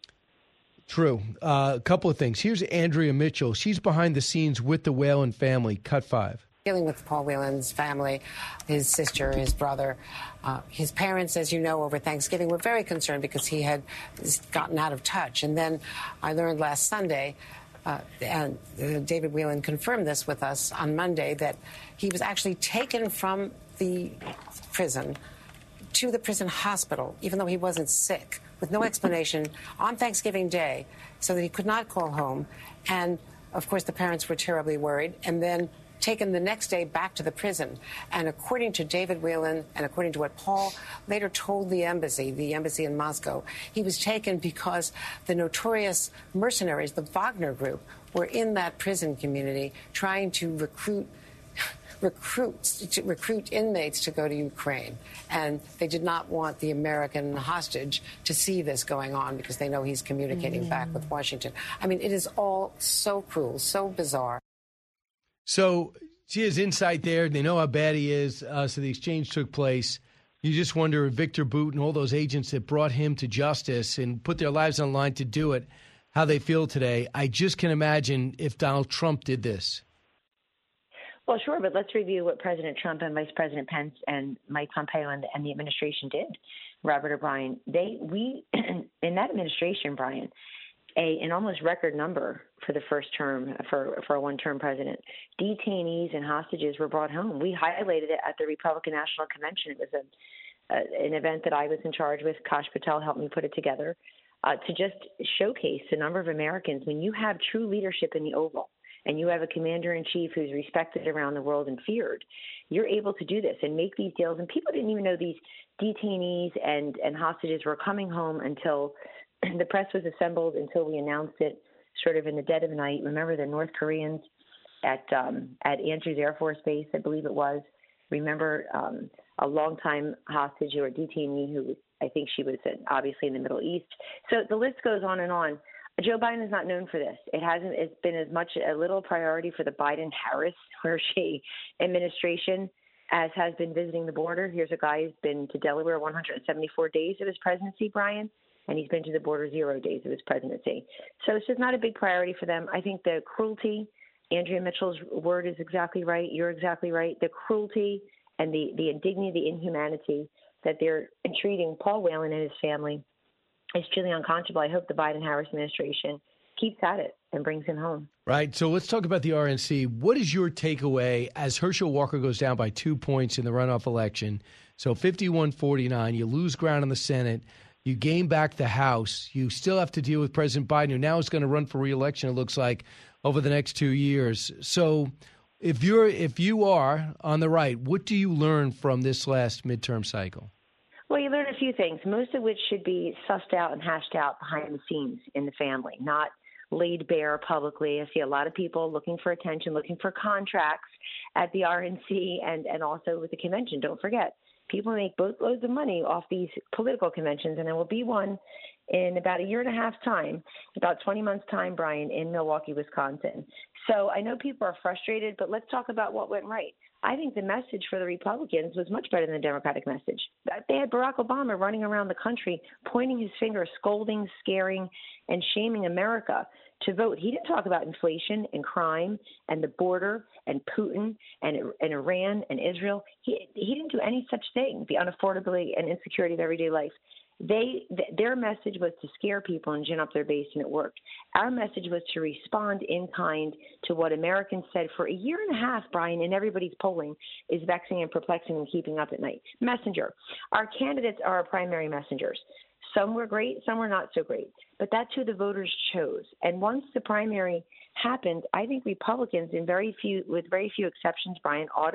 True. A couple of things. Here's Andrea Mitchell. She's behind the scenes with the Whelan family. Cut 5. Dealing with Paul Whelan's family, his sister, his brother, his parents, as you know, over Thanksgiving were very concerned because he had gotten out of touch. And then I learned last Sunday, and David Whelan confirmed this with us on Monday, that he was actually taken from the prison to the prison hospital, even though he wasn't sick, with no explanation, on Thanksgiving Day, so that he could not call home. And, of course, the parents were terribly worried. And then taken the next day back to the prison. And according to David Whelan, and according to what Paul later told the embassy in Moscow, he was taken because the notorious mercenaries, the Wagner Group, were in that prison community trying to recruit inmates to go to Ukraine. And they did not want the American hostage to see this going on because they know he's communicating back with Washington. I mean, it is all so cruel, so bizarre. So she has insight there. They know how bad he is. So the exchange took place. You just wonder if Victor Bout and all those agents that brought him to justice and put their lives on the line to do it, how they feel today. I just can imagine if Donald Trump did this. Well, sure, but let's review what President Trump and Vice President Pence and Mike Pompeo and the administration did, Robert O'Brien. In that administration, Brian, an almost record number for the first term, for a one-term president. Detainees and hostages were brought home. We highlighted it at the Republican National Convention. It was an event that I was in charge with. Kash Patel helped me put it together to just showcase the number of Americans. When you have true leadership in the Oval and you have a commander-in-chief who's respected around the world and feared, you're able to do this and make these deals. And people didn't even know these detainees and hostages were coming home until the press was assembled, until we announced it sort of in the dead of the night. Remember the North Koreans at Andrews Air Force Base, I believe it was. Remember a longtime hostage or detainee who I think she was obviously in the Middle East. So the list goes on and on. Joe Biden is not known for this. It's been as much a little priority for the Biden-Harris or she administration as has been visiting the border. Here's a guy who's been to Delaware 174 days of his presidency, Brian, and he's been to the border 0 days of his presidency. So it's just not a big priority for them. I think the cruelty, Andrea Mitchell's word is exactly right. You're exactly right. The cruelty and the indignity, the inhumanity that they're treating Paul Whelan and his family is truly unconscionable. I hope the Biden-Harris administration keeps at it and brings him home. Right. So let's talk about the RNC. What is your takeaway as Herschel Walker goes down by 2 points in the runoff election? So 51-49, you lose ground in the Senate. You gain back the House. You still have to deal with President Biden, who now is going to run for re-election, it looks like, over the next 2 years. So if you are on the right, what do you learn from this last midterm cycle? Well, you learn a few things, most of which should be sussed out and hashed out behind the scenes in the family, not laid bare publicly. I see a lot of people looking for attention, looking for contracts at the RNC and also with the convention. Don't forget, people make boatloads of money off these political conventions, and there will be one in about a year and a half time, about 20 months time, Brian, in Milwaukee, Wisconsin. So I know people are frustrated, but let's talk about what went right. I think the message for the Republicans was much better than the Democratic message. They had Barack Obama running around the country, pointing his finger, scolding, scaring, and shaming America to vote. He didn't talk about inflation and crime and the border and Putin and Iran and Israel. He didn't do any such thing, the unaffordability and insecurity of everyday life. Their message was to scare people and gin up their base, and it worked. Our message was to respond in kind to what Americans said for a year and a half, Brian, in everybody's polling, is vexing and perplexing and keeping up at night. Messenger. Our candidates are our primary messengers. Some were great, some were not so great. But that's who the voters chose. And once the primary happened, I think Republicans, with very few exceptions, Brian, ought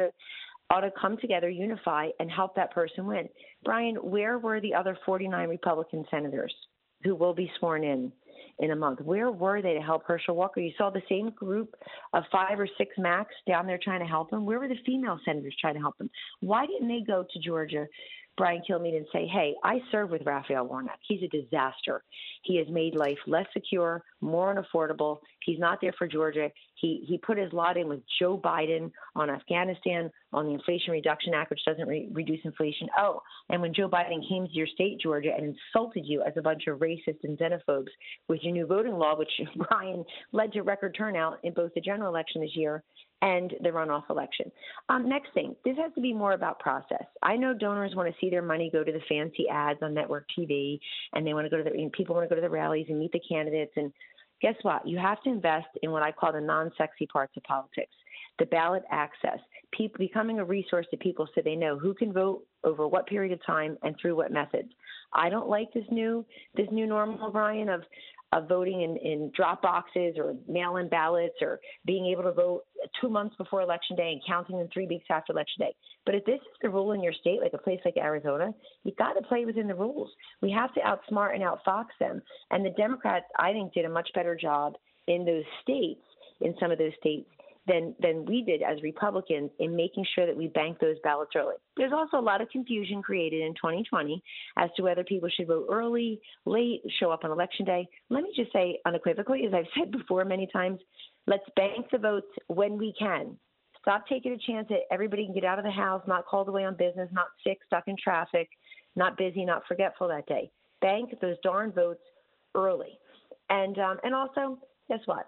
to come together, unify, and help that person win. Brian, where were the other 49 Republican senators who will be sworn in a month? Where were they to help Herschel Walker? You saw the same group of 5 or 6 max down there trying to help him. Where were the female senators trying to help him? Why didn't they go to Georgia, Brian Kilmeade, and say, hey, I served with Raphael Warnock. He's a disaster. He has made life less secure, more unaffordable. He's not there for Georgia. He put his lot in with Joe Biden on Afghanistan, on the Inflation Reduction Act, which doesn't reduce inflation. Oh, and when Joe Biden came to your state, Georgia, and insulted you as a bunch of racists and xenophobes with your new voting law, which, Brian, led to record turnout in both the general election this year and the runoff election. Next thing, this has to be more about process. I know donors want to see their money go to the fancy ads on network TV, and they want to go to people want to go to the rallies and meet the candidates. And guess what? You have to invest in what I call the non-sexy parts of politics, the ballot access, people becoming a resource to people so they know who can vote over what period of time and through what methods. I don't like this new normal, Brian, of voting in drop boxes or mail-in ballots or being able to vote 2 months before Election Day and counting them 3 weeks after Election Day. But if this is the rule in your state, like a place like Arizona, you've got to play within the rules. We have to outsmart and outfox them. And the Democrats, I think, did a much better job in those states, in some of those states, than we did as Republicans in making sure that we bank those ballots early. There's also a lot of confusion created in 2020 as to whether people should vote early, late, show up on Election Day. Let me just say unequivocally, as I've said before many times, let's bank the votes when we can. Stop taking a chance that everybody can get out of the house, not called away on business, not sick, stuck in traffic, not busy, not forgetful that day. Bank those darn votes early. And also, guess what?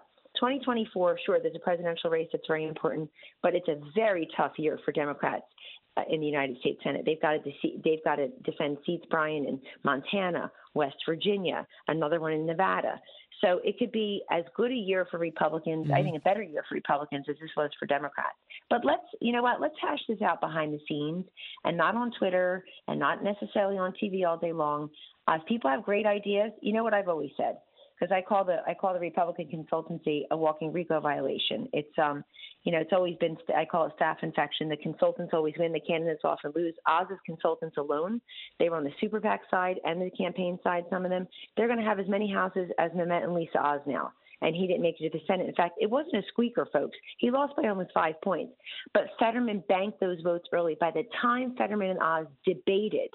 2024, sure, there's a presidential race that's very important, but it's a very tough year for Democrats in the United States Senate. They've got to defend seats, Brian, in Montana, West Virginia, another one in Nevada. So it could be as good a year for Republicans, I think a better year for Republicans as this was for Democrats. But let's hash this out behind the scenes and not on Twitter and not necessarily on TV all day long. If people have great ideas, you know what I've always said, because I call the Republican consultancy a walking RICO violation. It's it's always been, I call it staph infection. The consultants always win, the candidates often lose. Oz's consultants alone, they were on the super PAC side and the campaign side, some of them, they're going to have as many houses as Mehmet and Lisa Oz now. And he didn't make it to the Senate. In fact, it wasn't a squeaker, folks. He lost by almost 5 points. But Fetterman banked those votes early. By the time Fetterman and Oz debated,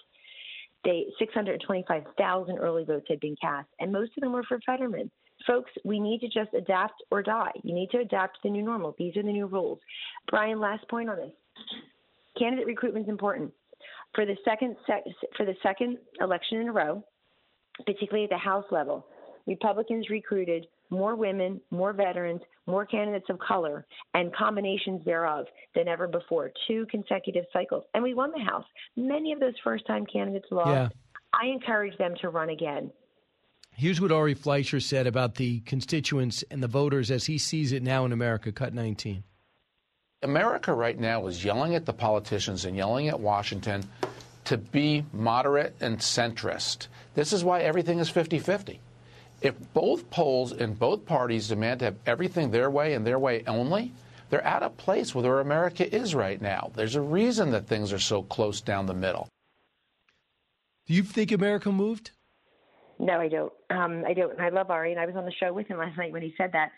625,000 early votes had been cast, and most of them were for Fetterman. Folks, we need to just adapt or die. You need to adapt to the new normal. These are the new rules. Brian, last point on this. Candidate recruitment is important. For the second election in a row, particularly at the House level, Republicans recruited more women, more veterans, more candidates of color, and combinations thereof than ever before, 2 consecutive cycles. And we won the House. Many of those first-time candidates lost. Yeah. I encourage them to run again. Here's what Ari Fleischer said about the constituents and the voters as he sees it now in America, Cut 19. America right now is yelling at the politicians and yelling at Washington to be moderate and centrist. This is why everything is 50-50. If both polls in both parties demand to have everything their way and their way only, they're at a place where America is right now. There's a reason that things are so close down the middle. Do you think America moved? No, I don't. I don't. And I love Ari, and I was on the show with him last night when he said that.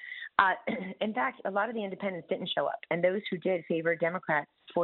In fact, a lot of the independents didn't show up, and those who did favored Democrats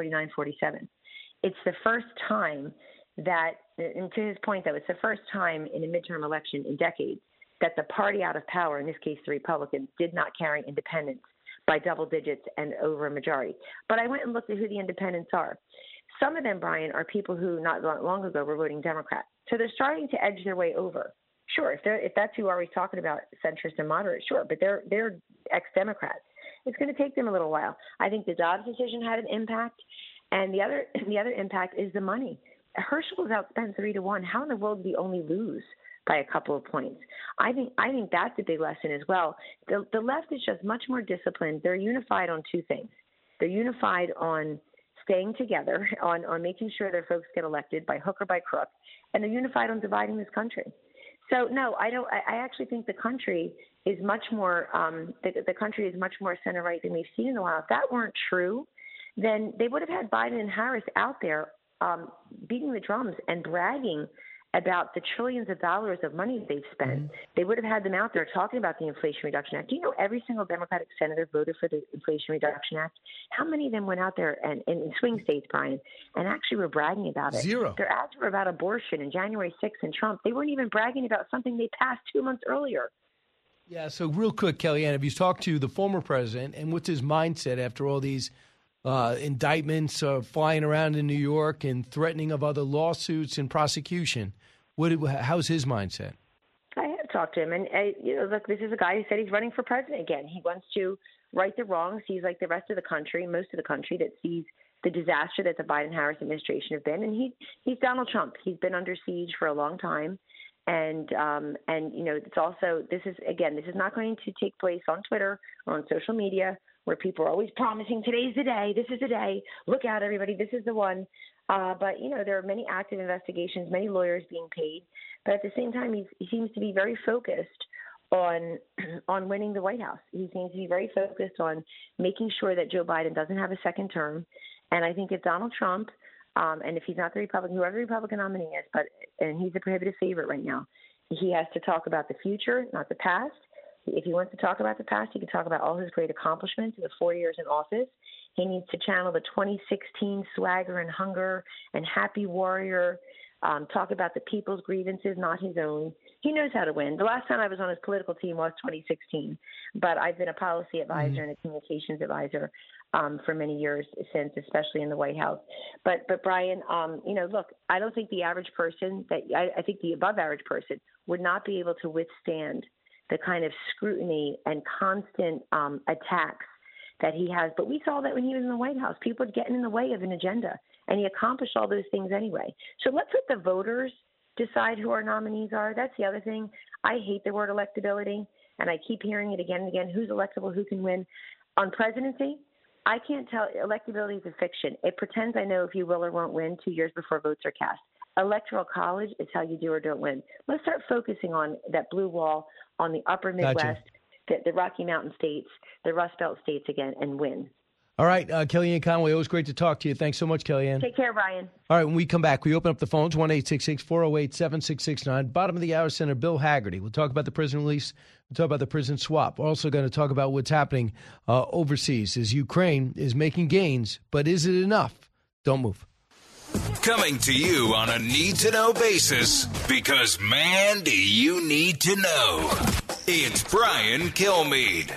49-47. It's the first time that, and to his point, though, it's the first time in a midterm election in decades that the party out of power, in this case the Republicans, did not carry independents by double digits and over a majority. But I went and looked at who the independents are. Some of them, Brian, are people who not long ago were voting Democrat. So they're starting to edge their way over. Sure, if that's who Ari's talking about, centrist and moderate, sure, but they're ex-Democrats. It's going to take them a little while. I think the Dobbs decision had an impact, and the other impact is the money. Herschel was outspent 3-1. How in the world did he only lose by a couple of points? I think that's a big lesson as well. The left is just much more disciplined. They're unified on two things. They're unified on staying together, on making sure their folks get elected by hook or by crook, and they're unified on dividing this country. So no, I don't. I actually think the country is much more the country is much more center right than we've seen in a while. If that weren't true, then they would have had Biden and Harris out there beating the drums and bragging about the trillions of dollars of money they've spent. Mm-hmm. They would have had them out there talking about the Inflation Reduction Act. Do you know every single Democratic senator voted for the Inflation Reduction Act? How many of them went out there and in swing states, Brian, and actually were bragging about it? Zero. Their ads were about abortion and January 6th and Trump. They weren't even bragging about something they passed 2 months earlier. Yeah, so real quick, Kellyanne, have you talked to the former president, and what's his mindset after all these indictments flying around in New York and threatening of other lawsuits and prosecution? How's his mindset? I have talked to him, and look, this is a guy who said he's running for president again. He wants to right the wrongs. He's like the rest of the country, most of the country, that sees the disaster that the Biden-Harris administration have been. And he's Donald Trump. He's been under siege for a long time, and it's also this is not going to take place on Twitter or on social media where people are always promising today's the day, this is the day, look out everybody, this is the one. But there are many active investigations, many lawyers being paid. But at the same time, he seems to be very focused on winning the White House. He seems to be very focused on making sure that Joe Biden doesn't have a second term. And I think if Donald Trump, and if he's not the Republican, whoever the Republican nominee is, and he's a prohibitive favorite right now, he has to talk about the future, not the past. If he wants to talk about the past, he can talk about all his great accomplishments in the 4 years in office. He needs to channel the 2016 swagger and hunger and happy warrior, talk about the people's grievances, not his own. He knows how to win. The last time I was on his political team was 2016, but I've been a policy advisor and a communications advisor for many years since, especially in the White House. But Brian, look, I don't think the average person, I think the above average person would not be able to withstand the kind of scrutiny and constant attacks that he has. But we saw that when he was in the White House. People would get in the way of an agenda, and he accomplished all those things anyway. So let's let the voters decide who our nominees are. That's the other thing. I hate the word electability, and I keep hearing it again and again. Who's electable? Who can win? On presidency, I can't tell. Electability is a fiction. It pretends I know if you will or won't win 2 years before votes are cast. Electoral college is how you do or don't win. Let's start focusing on that blue wall on the upper Midwest, the Rocky Mountain states, the Rust Belt states again, and win. All right, Kellyanne Conway, always great to talk to you. Thanks so much, Kellyanne. Take care, Ryan. All right, when we come back, we open up the phones, 1-866-408-7669. Bottom of the hour, Senator Bill Hagerty. We'll talk about the prison release. We'll talk about the prison swap. We're also going to talk about what's happening overseas as Ukraine is making gains, but is it enough? Don't move. Coming to you on a need-to-know basis, because, man, do you need to know. It's Brian Kilmeade.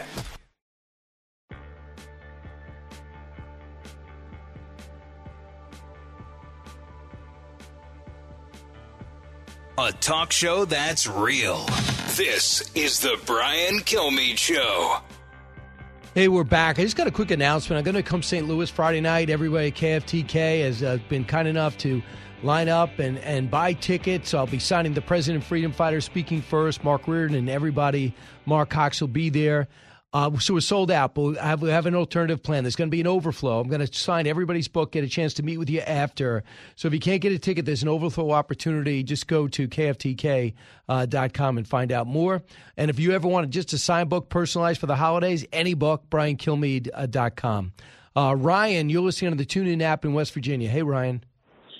A talk show that's real. This is the Brian Kilmeade Show. Hey, we're back. I just got a quick announcement. I'm going to come St. Louis Friday night. Everybody at KFTK has been kind enough to line up and buy tickets. I'll be signing the President Freedom Fighter speaking first. Mark Reardon and everybody. Mark Cox will be there. So we're sold out, but we have an alternative plan. There's going to be an overflow. I'm going to sign everybody's book, get a chance to meet with you after. So if you can't get a ticket, there's an overflow opportunity. Just go to KFTK.com and find out more. And if you ever want just a signed book personalized for the holidays, any book, BrianKilmeade.com. Ryan, you're listening to the TuneIn app in West Virginia. Hey, Ryan.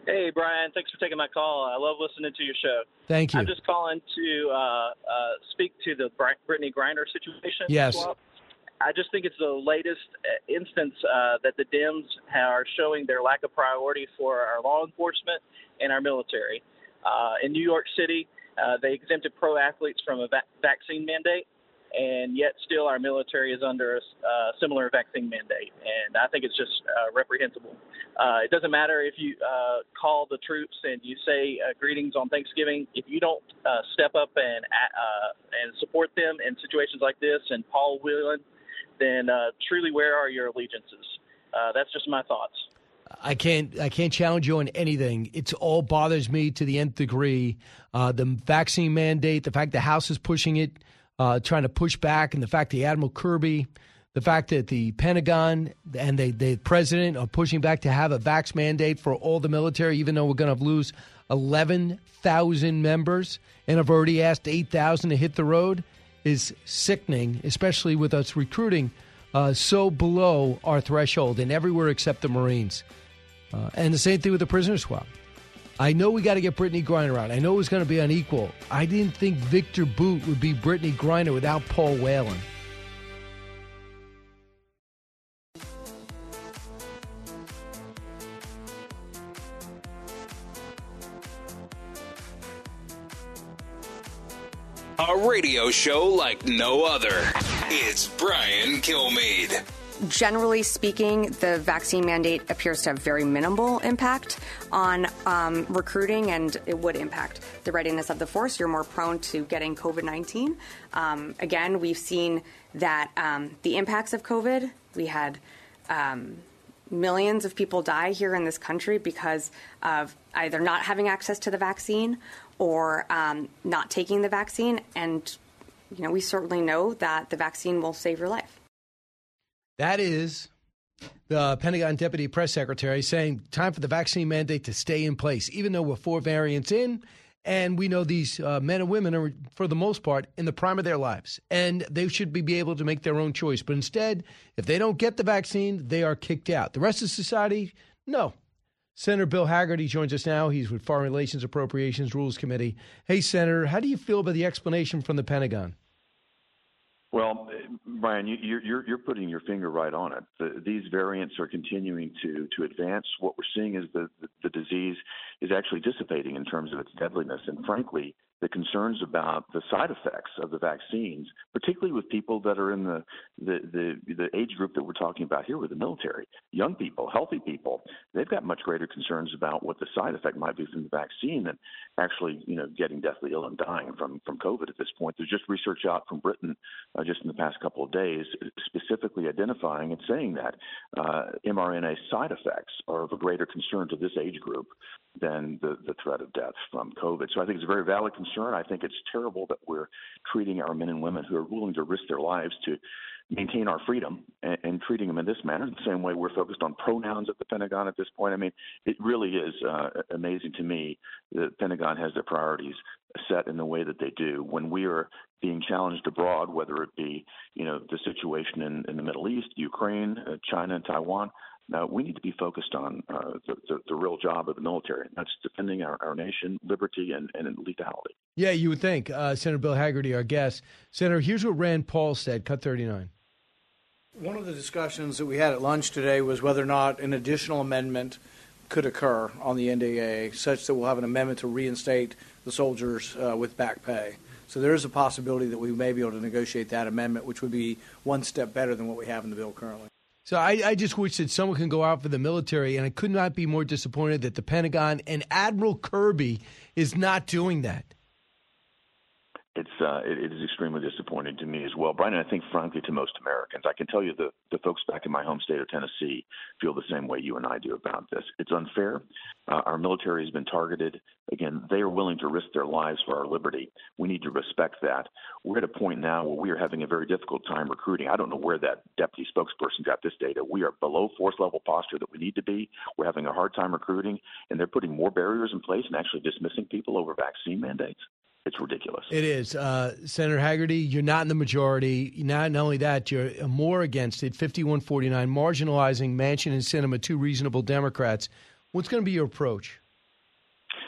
Hey, Brian. Thanks for taking my call. I love listening to your show. Thank you. I'm just calling to speak to the Brittany Griner situation. Yes. I just think it's the latest instance that the Dems are showing their lack of priority for our law enforcement and our military. In New York City, they exempted pro athletes from a vaccine mandate, and yet still our military is under a similar vaccine mandate. And I think it's just reprehensible. It doesn't matter if you call the troops and you say greetings on Thanksgiving. If you don't step up and support them in situations like this and Paul Whelan, then truly where are your allegiances? That's just my thoughts. I can't challenge you on anything. It all bothers me to the nth degree. The vaccine mandate, the fact the House is pushing it, trying to push back, and the fact that Admiral Kirby, the fact that the Pentagon and the president are pushing back to have a vax mandate for all the military, even though we're going to lose 11,000 members and have already asked 8,000 to hit the road, is sickening, especially with us recruiting so below our threshold and everywhere except the Marines. And the same thing with the prisoner swap. I know we got to get Brittany Griner out. I know it was going to be unequal. I didn't think Victor Boot would be Brittany Griner without Paul Whelan. A radio show like no other. It's Brian Kilmeade. Generally speaking, the vaccine mandate appears to have very minimal impact on recruiting, and it would impact the readiness of the force. You're more prone to getting COVID-19. Again, we've seen that the impacts of COVID, we had millions of people die here in this country because of either not having access to the vaccine or not taking the vaccine. And, we certainly know that the vaccine will save your life. That is the Pentagon Deputy Press Secretary saying time for the vaccine mandate to stay in place, even though we're 4 variants in, and we know these men and women are, for the most part, in the prime of their lives, and they should be able to make their own choice. But instead, if they don't get the vaccine, they are kicked out. The rest of society, no. Senator Bill Hagerty joins us now. He's with Foreign Relations Appropriations Rules Committee. Hey, Senator, how do you feel about the explanation from the Pentagon? Well, Brian, you're putting your finger right on it. These variants are continuing to advance. What we're seeing is the disease is actually dissipating in terms of its deadliness. And frankly, the concerns about the side effects of the vaccines, particularly with people that are in the age group that we're talking about here with the military, young people, healthy people, they've got much greater concerns about what the side effect might be from the vaccine than actually, getting deathly ill and dying from COVID at this point. There's just research out from Britain just in the past couple of days specifically identifying and saying that mRNA side effects are of a greater concern to this age group than the threat of death from COVID. So I think it's a very valid concern. I think it's terrible that we're treating our men and women who are willing to risk their lives to maintain our freedom and treating them in this manner, the same way we're focused on pronouns at the Pentagon at this point. I mean, it really is amazing to me that the Pentagon has their priorities set in the way that they do. When we are being challenged abroad, whether it be, the situation in the Middle East, Ukraine, China, and Taiwan, now, we need to be focused on the real job of the military, and that's defending our nation, liberty, and legality. Yeah, you would think. Senator Bill Hagerty, our guest. Senator, here's what Rand Paul said, cut 39. One of the discussions that we had at lunch today was whether or not an additional amendment could occur on the NDAA, such that we'll have an amendment to reinstate the soldiers with back pay. So there is a possibility that we may be able to negotiate that amendment, which would be one step better than what we have in the bill currently. So I just wish that someone can go out for the military, and I could not be more disappointed that the Pentagon and Admiral Kirby is not doing that. It is extremely disappointing to me as well, Brian, and I think, frankly, to most Americans. I can tell you the folks back in my home state of Tennessee feel the same way you and I do about this. It's unfair. Our military has been targeted. Again, they are willing to risk their lives for our liberty. We need to respect that. We're at a point now where we are having a very difficult time recruiting. I don't know where that deputy spokesperson got this data. We are below force level posture that we need to be. We're having a hard time recruiting, and they're putting more barriers in place and actually dismissing people over vaccine mandates. It's ridiculous. It is. Senator Hagerty, you're not in the majority. Not only that, you're more against it, 51-49, marginalizing Manchin and Sinema, two reasonable Democrats. What's going to be your approach?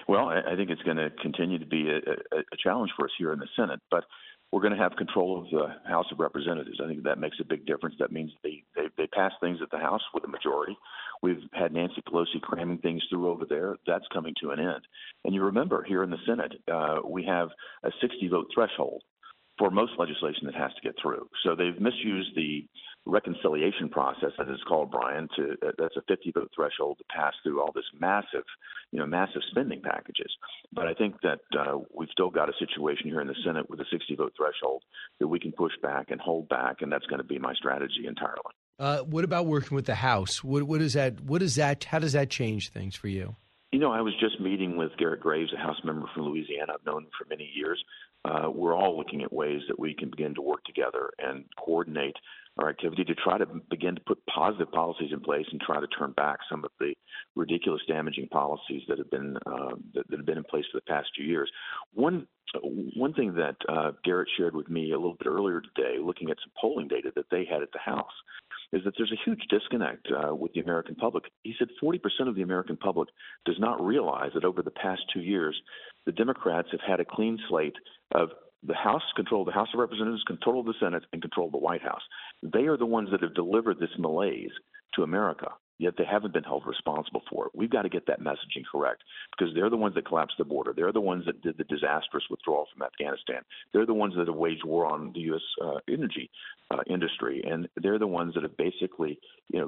Well, I think it's going to continue to be a challenge for us here in the Senate, but we're going to have control of the House of Representatives. I think that makes a big difference. That means they pass things at the House with a majority. We've had Nancy Pelosi cramming things through over there. That's coming to an end. And you remember, here in the Senate, we have a 60-vote threshold for most legislation that has to get through. So they've misused the reconciliation process, as it's called, Brian. That's a 50-vote threshold to pass through all this massive spending packages. But I think that we've still got a situation here in the Senate with a 60-vote threshold that we can push back and hold back, and that's going to be my strategy entirely. What about working with the House? What is that? How does that change things for you? I was just meeting with Garrett Graves, a House member from Louisiana. I've known him for many years. We're all looking at ways that we can begin to work together and coordinate our activity to try to begin to put positive policies in place and try to turn back some of the ridiculous, damaging policies that have been in place for the past 2 years. One thing that Garrett shared with me a little bit earlier today, looking at some polling data that they had at the House, is that there's a huge disconnect with the American public. He said 40% of the American public does not realize that over the past 2 years, the Democrats have had a clean slate of the House control, the House of Representatives control the Senate, and control the White House. They are the ones that have delivered this malaise to America, yet they haven't been held responsible for it. We've got to get that messaging correct, because they're the ones that collapsed the border. They're the ones that did the disastrous withdrawal from Afghanistan. They're the ones that have waged war on the U.S. energy industry, and they're the ones that have basically,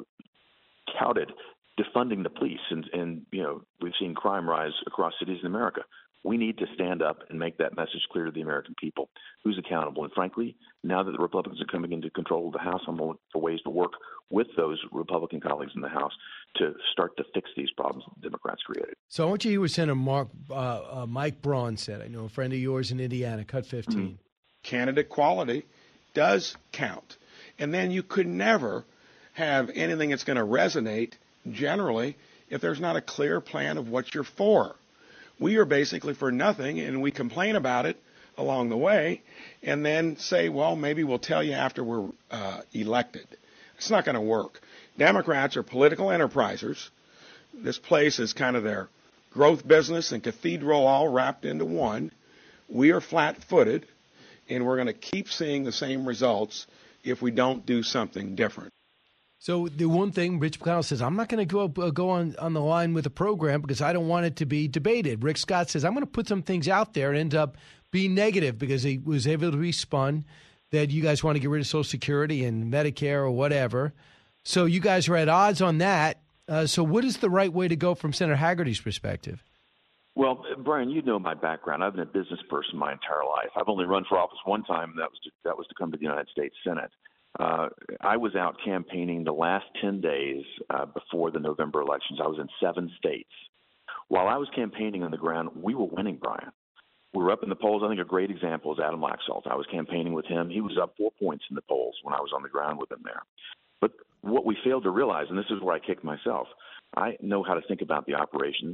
touted defunding the police. And we've seen crime rise across cities in America. We need to stand up and make that message clear to the American people who's accountable. And frankly, now that the Republicans are coming into control of the House, I'm looking for ways to work with those Republican colleagues in the House to start to fix these problems that the Democrats created. So I want you to hear what Senator Mike Braun said. I know a friend of yours in Indiana, Cut 15. Mm-hmm. Candidate quality does count. And then you could never have anything that's going to resonate generally if there's not a clear plan of what you're for. We are basically for nothing, and we complain about it along the way and then say, well, maybe we'll tell you after we're elected. It's not going to work. Democrats are political enterprisers. This place is kind of their growth business and cathedral all wrapped into one. We are flat-footed, and we're going to keep seeing the same results if we don't do something different. So the one thing, Rich McConnell says, I'm not going to go on the line with the program because I don't want it to be debated. Rick Scott says, I'm going to put some things out there and end up being negative because he was able to be spun that you guys want to get rid of Social Security and Medicare or whatever. So you guys are at odds on that. So what is the right way to go from Senator Hagerty's perspective? Well, Brian, you know my background. I've been a business person my entire life. I've only run for office one time, and that was to come to the United States Senate. I was out campaigning the last 10 days before the November elections. I was in 7 states. While I was campaigning on the ground, we were winning, Brian. We were up in the polls. I think a great example is Adam Laxalt. I was campaigning with him. He was up 4 points in the polls when I was on the ground with him there. But what we failed to realize, and this is where I kicked myself, I know how to think about the operations.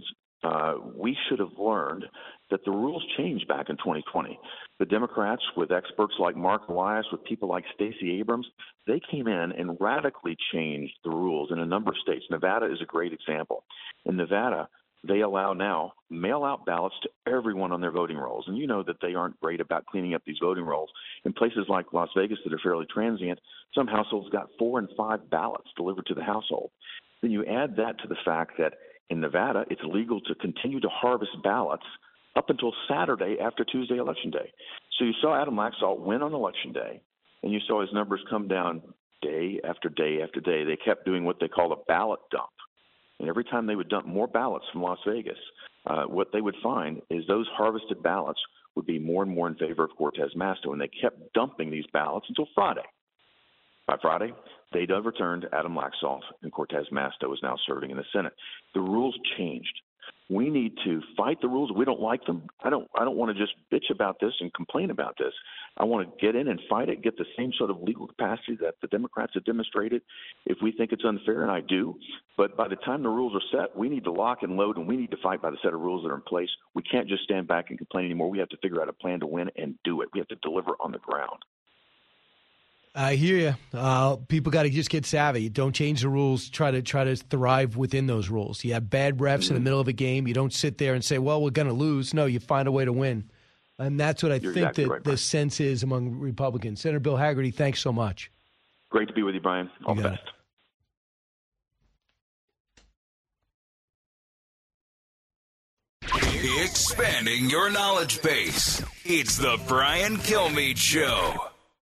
We should have learned that the rules changed back in 2020. The Democrats, with experts like Mark Elias, with people like Stacey Abrams, they came in and radically changed the rules in a number of states. Nevada is a great example. In Nevada, they allow now mail-out ballots to everyone on their voting rolls. And you know that they aren't great about cleaning up these voting rolls. In places like Las Vegas that are fairly transient, some households got 4 and 5 ballots delivered to the household. Then you add that to the fact that in Nevada, it's legal to continue to harvest ballots up until Saturday after Tuesday Election Day. So you saw Adam Laxalt win on Election Day, and you saw his numbers come down day after day after day. They kept doing what they call a ballot dump. And every time they would dump more ballots from Las Vegas, what they would find is those harvested ballots would be more and more in favor of Cortez Masto, and they kept dumping these ballots until Friday. By Friday, they'd overturned Adam Laxalt, and Cortez Masto is now serving in the Senate. The rules changed. We need to fight the rules. We don't like them. I don't want to just bitch about this and complain about this. I want to get in and fight it, get the same sort of legal capacity that the Democrats have demonstrated if we think it's unfair, and I do. But by the time the rules are set, we need to lock and load, and we need to fight by the set of rules that are in place. We can't just stand back and complain anymore. We have to figure out a plan to win and do it. We have to deliver on the ground. I hear you. People got to just get savvy. Don't change the rules. Try to thrive within those rules. You have bad refs in the middle of a game. You don't sit there and say, well, we're going to lose. No, you find a way to win. And that's what You're think exactly that right, the sense is among Republicans. Senator Bill Hagerty, thanks so much. Great to be with you, Brian. All the best. Expanding your knowledge base. It's the Brian Kilmeade Show.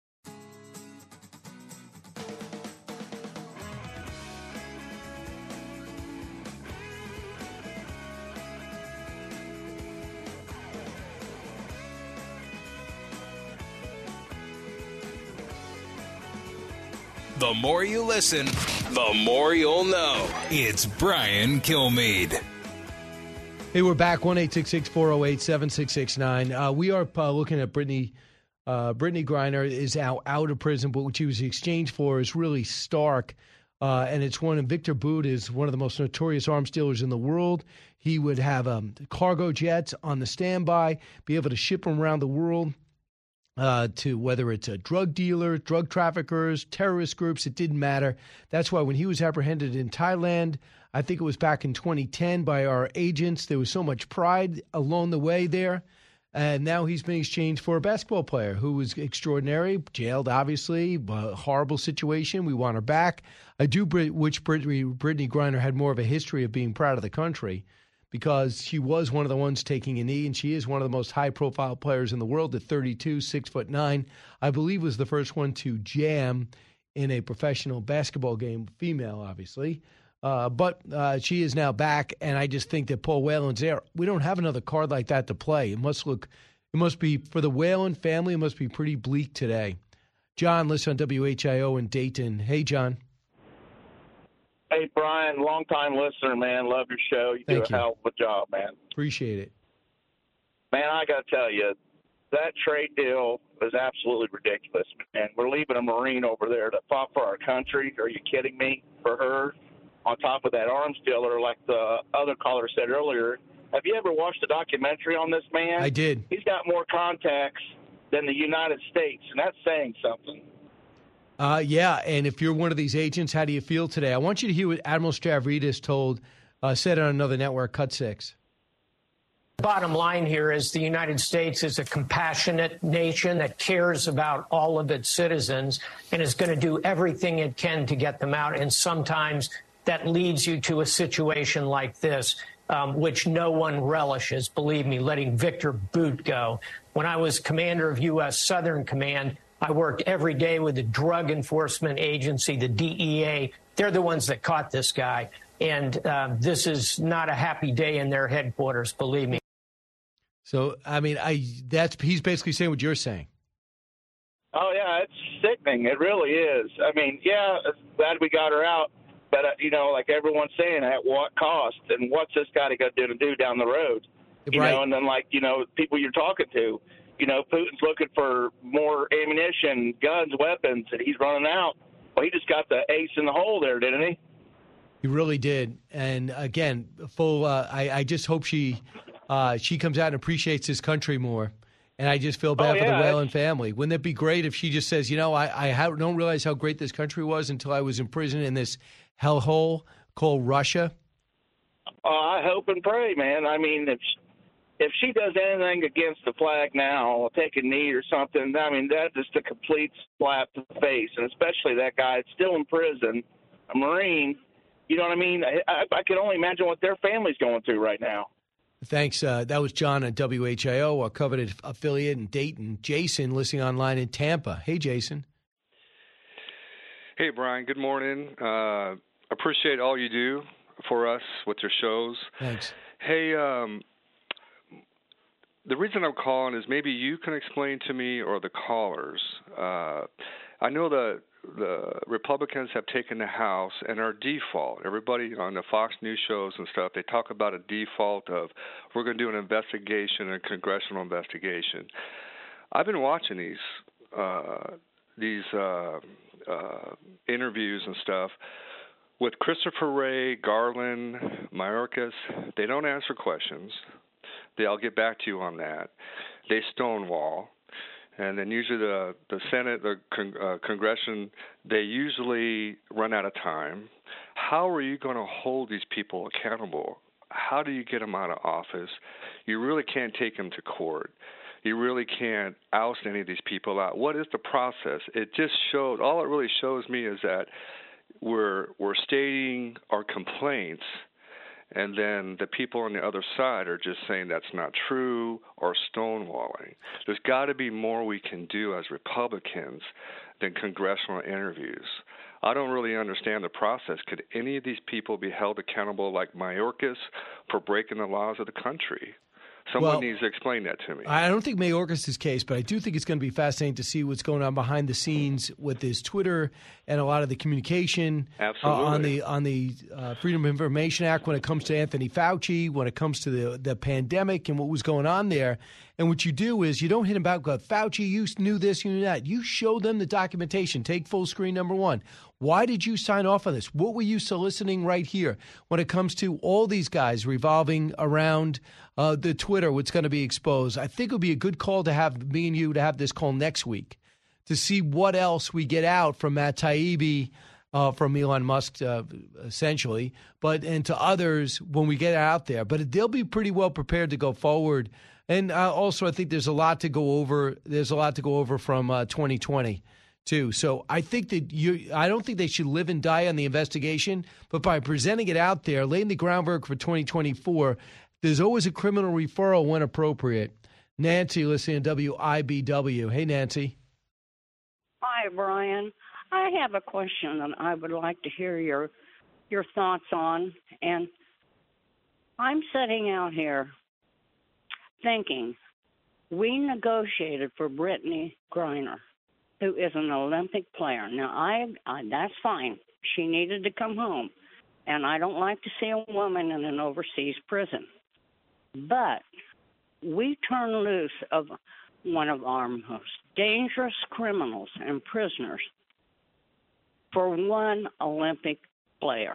The more you listen, the more you'll know. It's Brian Kilmeade. Hey, we're back, 1-866-408-7669. We are looking at Brittany. Brittany Griner is now out of prison, but what she was exchanged for is really stark. And it's one, and Victor Bout is one of the most notorious arms dealers in the world. He would have cargo jets on the standby, be able to ship them around the world to whether it's a drug dealer, drug traffickers, terrorist groups, it didn't matter. That's why when he was apprehended in Thailand, I think it was back in 2010 by our agents, there was so much pride along the way there. And now he's been exchanged for a basketball player who was extraordinary, jailed, obviously, a horrible situation. We want her back. I do wish Brittany Griner had more of a history of being proud of the country because she was one of the ones taking a knee, and she is one of the most high-profile players in the world at 32, 6'9". I believe was the first one to jam in a professional basketball game, female, obviously. But she is now back, and I just think that Paul Whelan's there. We don't have another card like that to play. It must be, for the Whelan family, it must be pretty bleak today. John, listen on WHIO in Dayton. Hey, John. Hey, Brian, long-time listener, man. Love your show. You do a hell of a job, man. Appreciate it. Man, I got to tell you, that trade deal is absolutely ridiculous. And we're leaving a Marine over there that fought for our country. Are you kidding me? For her, on top of that arms dealer, like the other caller said earlier. Have you ever watched the documentary on this man? I did. He's got more contacts than the United States, and that's saying something. Yeah, and if you're one of these agents, how do you feel today? I want you to hear what Admiral Stavridis said on another network, Cut 6. Bottom line here is the United States is a compassionate nation that cares about all of its citizens and is going to do everything it can to get them out. And sometimes that leads you to a situation like this, which no one relishes, believe me, letting Victor Bout go. When I was commander of U.S. Southern Command, I worked every day with the Drug Enforcement Agency, the DEA. They're the ones that caught this guy. And this is not a happy day in their headquarters, believe me. So, I mean, he's basically saying what you're saying. Oh, yeah, it's sickening. It really is. I mean, yeah, it's glad we got her out. But, like everyone's saying, at what cost? And what's this guy going to do down the road? You know, and then, people you're talking to, Putin's looking for more ammunition, guns, weapons, and he's running out. Well, he just got the ace in the hole there, didn't he? He really did. And, again, I just hope she comes out and appreciates his country more. And I just feel bad for the Whelan family. Wouldn't it be great if she just says, I don't realize how great this country was until I was in prison in this hellhole called Russia? I hope and pray, man. I mean, if she does anything against the flag now, or take a knee or something, I mean, that's just a complete slap to the face. And especially that guy that's still in prison, a Marine, you know what I mean? I can only imagine what their family's going through right now. Thanks. That was John at WHIO, our coveted affiliate in Dayton. Jason, listening online in Tampa. Hey, Jason. Hey, Brian. Good morning. Appreciate all you do for us with your shows. Thanks. Hey, the reason I'm calling is maybe you can explain to me or the callers. I know that the Republicans have taken the House and our default. Everybody on the Fox News shows and stuff, they talk about a default of we're going to do an investigation, a congressional investigation. I've been watching these interviews and stuff with Christopher Wray, Garland, Mayorkas. They don't answer questions. I'll get back to you on that. They stonewall. And then usually the Senate, the Congression, they usually run out of time. How are you going to hold these people accountable? How do you get them out of office? You really can't take them to court. You really can't oust any of these people out. What is the process? It just shows, all it really shows me is that we're stating our complaints, and then the people on the other side are just saying that's not true or stonewalling. There's got to be more we can do as Republicans than congressional interviews. I don't really understand the process. Could any of these people be held accountable like Mayorkas for breaking the laws of the country? Someone needs to explain that to me. I don't think Mayorkas' case, but I do think it's going to be fascinating to see what's going on behind the scenes with his Twitter and a lot of the communication on the Freedom of Information Act when it comes to Anthony Fauci, when it comes to the pandemic and what was going on there. And what you do is you don't hit him back with, Fauci, you knew this, you knew that. You show them the documentation. Take full screen number one. Why did you sign off on this? What were you soliciting right here when it comes to all these guys revolving around the Twitter, what's going to be exposed? I think it would be a good call to have me and you to have this call next week to see what else we get out from Matt Taibbi, from Elon Musk, essentially, and to others when we get out there. But they'll be pretty well prepared to go forward. And also, I think there's a lot to go over. There's a lot to go over from 2020. Too. So I think that I don't think they should live and die on the investigation, but by presenting it out there, laying the groundwork for 2024, there's always a criminal referral when appropriate. Nancy, listening to WIBW. Hey, Nancy. Hi, Brian. I have a question that I would like to hear your thoughts on. And I'm sitting out here thinking we negotiated for Brittany Griner, who is an Olympic player. Now, I that's fine. She needed to come home. And I don't like to see a woman in an overseas prison. But we turn loose of one of our most dangerous criminals and prisoners for one Olympic player.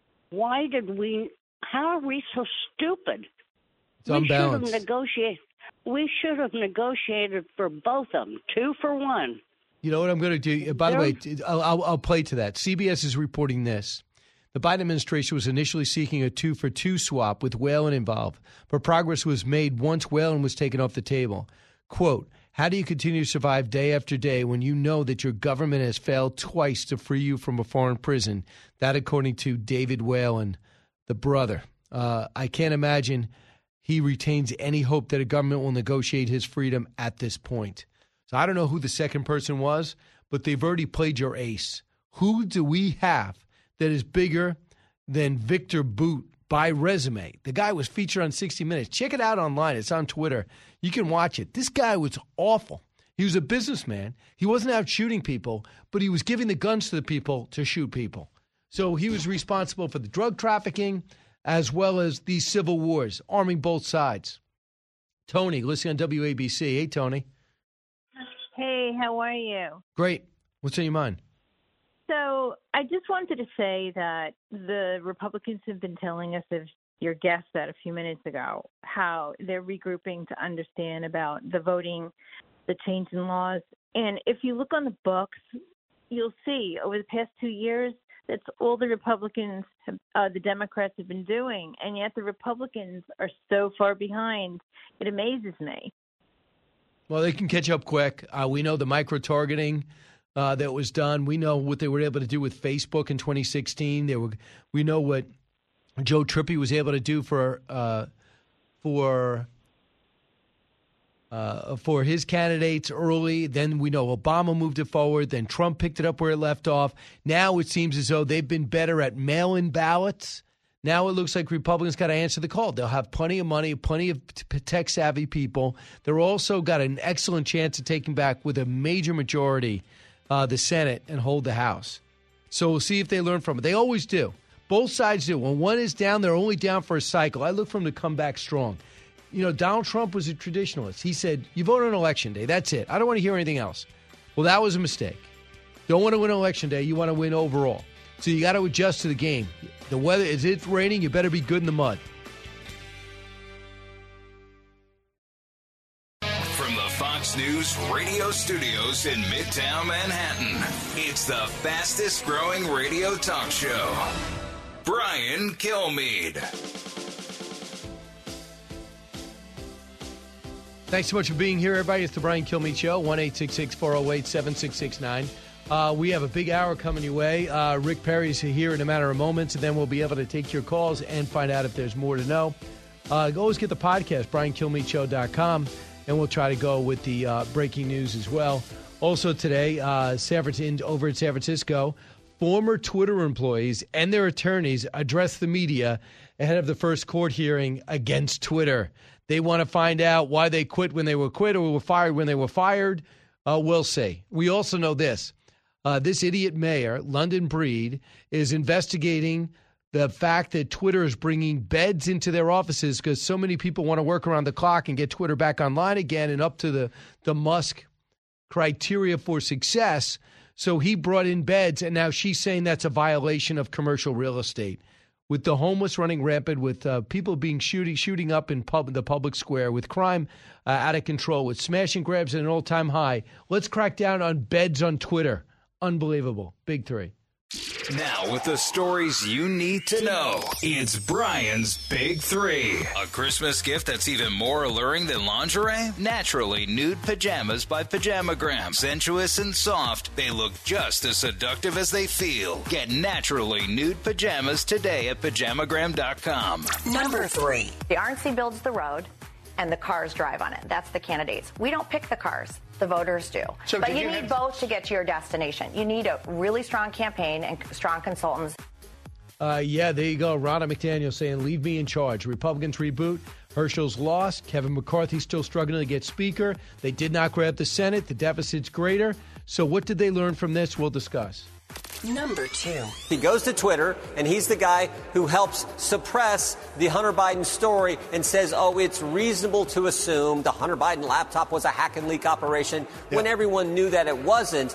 How are we so stupid? It's unbalanced. We should have negotiated for both of them, 2 for 1. You know what I'm going to do? By the way, I'll play to that. CBS is reporting this. The Biden administration was initially seeking a 2-for-2 swap with Whelan involved, but progress was made once Whelan was taken off the table. Quote, how do you continue to survive day after day when you know that your government has failed twice to free you from a foreign prison? That according to David Whelan, the brother. I can't imagine he retains any hope that a government will negotiate his freedom at this point. So I don't know who the second person was, but they've already played your ace. Who do we have that is bigger than Victor Bout by resume? The guy was featured on 60 Minutes. Check it out online. It's on Twitter. You can watch it. This guy was awful. He was a businessman. He wasn't out shooting people, but he was giving the guns to the people to shoot people. So he was responsible for the drug trafficking as well as these civil wars, arming both sides. Tony, listening on WABC. Hey, Tony. Hey, how are you? Great. What's on your mind? So I just wanted to say that the Republicans have been telling us, if your guest said a few minutes ago, how they're regrouping to understand about the voting, the change in laws. And if you look on the books, you'll see over the past 2 years, that's all the Republicans, the Democrats have been doing. And yet the Republicans are so far behind. It amazes me. Well, they can catch up quick. We know the micro-targeting that was done. We know what they were able to do with Facebook in 2016. We know what Joe Trippi was able to do for his candidates early. Then we know Obama moved it forward. Then Trump picked it up where it left off. Now it seems as though they've been better at mail-in ballots. Now it looks like Republicans got to answer the call. They'll have plenty of money, plenty of tech-savvy people. They're also got an excellent chance of taking back with a major majority the Senate and hold the House. So we'll see if they learn from it. They always do. Both sides do. When one is down, they're only down for a cycle. I look for them to come back strong. You know, Donald Trump was a traditionalist. He said, you vote on Election Day. That's it. I don't want to hear anything else. Well, that was a mistake. Don't want to win Election Day. You want to win overall. So you got to adjust to the game. The weather, is it raining? You better be good in the mud. From the Fox News radio studios in Midtown Manhattan. It's the fastest growing radio talk show. Brian Kilmeade. Thanks so much for being here, everybody. It's the Brian Kilmeade Show, 1-866-408-7669. We have a big hour coming your way. Rick Perry's here in a matter of moments, and then we'll be able to take your calls and find out if there's more to know. Always get the podcast, BrianKilmeadeShow.com, and we'll try to go with the breaking news as well. Also today, over at San Francisco, former Twitter employees and their attorneys addressed the media ahead of the first court hearing against Twitter. They want to find out why they quit when they were quit or were fired when they were fired. We'll see. We also know this. This idiot mayor, London Breed, is investigating the fact that Twitter is bringing beds into their offices because so many people want to work around the clock and get Twitter back online again and up to the Musk criteria for success. So he brought in beds, and now she's saying that's a violation of commercial real estate. With the homeless running rampant, with people being shooting up in the public square, with crime out of control, with smash and grabs at an all-time high, let's crack down on beds on Twitter. Unbelievable. Big three. Now with the stories you need to know, it's Brian's Big Three. A Christmas gift that's even more alluring than lingerie? Naturally nude pajamas by Pajamagram. Sensuous and soft, they look just as seductive as they feel. Get naturally nude pajamas today at Pajamagram.com. Number 3. The RNC builds the road, and the cars drive on it. That's the candidates. We don't pick the cars. The voters do. So but you need both to get to your destination. You need a really strong campaign and strong consultants. Yeah, there you go. Ronna McDaniel saying, leave me in charge. Republicans reboot. Herschel's lost. Kevin McCarthy's still struggling to get speaker. They did not grab the Senate. The deficit's greater. So what did they learn from this? We'll discuss. Number 2. He goes to Twitter, and he's the guy who helps suppress the Hunter Biden story and says, it's reasonable to assume the Hunter Biden laptop was a hack and leak operation when everyone knew that it wasn't.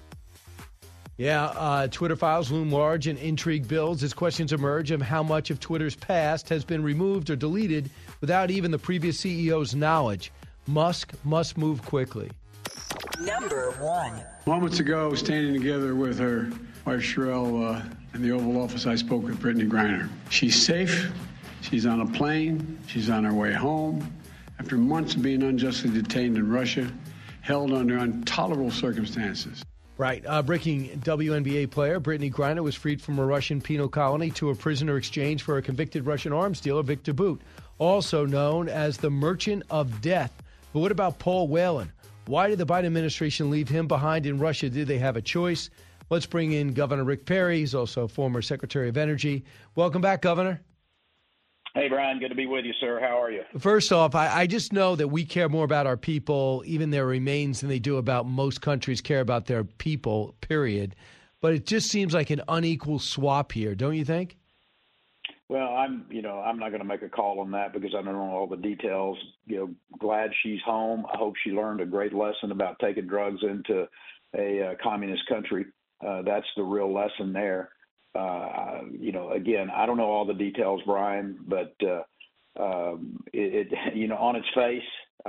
Yeah, Twitter files loom large and intrigue builds as questions emerge of how much of Twitter's past has been removed or deleted without even the previous CEO's knowledge. Musk must move quickly. Number 1. Moments ago, standing together with her wife Sherelle in the Oval Office, I spoke with Brittany Griner. She's safe. She's on a plane. She's on her way home. After months of being unjustly detained in Russia, held under intolerable circumstances. Right. Breaking WNBA player Brittany Griner was freed from a Russian penal colony to a prisoner exchange for a convicted Russian arms dealer, Viktor Bout, also known as the Merchant of Death. But what about Paul Whelan? Why did the Biden administration leave him behind in Russia? Did they have a choice? Let's bring in Governor Rick Perry. He's also former Secretary of Energy. Welcome back, Governor. Hey, Brian. Good to be with you, sir. How are you? First off, I just know that we care more about our people, even their remains, than they do about most countries care about their people, period. But it just seems like an unequal swap here, don't you think? Well, I'm not going to make a call on that because I don't know all the details. Glad she's home. I hope she learned a great lesson about taking drugs into a communist country. That's the real lesson there. Again, I don't know all the details, Brian, but on its face,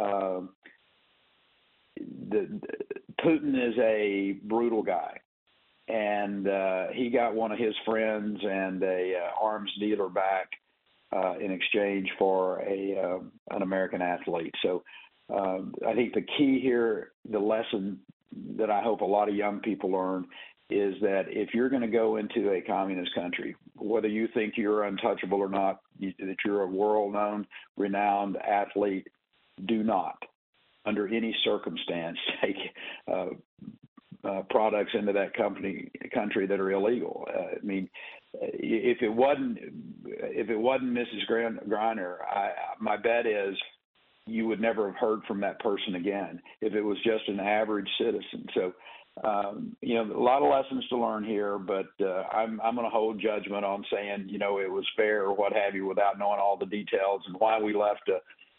Putin is a brutal guy. And he got one of his friends and a arms dealer back in exchange for an American athlete. So I think the key here, the lesson that I hope a lot of young people learn, is that if you're going to go into a communist country, whether you think you're untouchable or not, that you're a world-known, renowned athlete, do not, under any circumstance, take products into that country that are illegal. If it wasn't Mrs. Griner, my bet is you would never have heard from that person again if it was just an average citizen. So, a lot of lessons to learn here, but I'm going to hold judgment on saying, it was fair or what have you without knowing all the details and why we left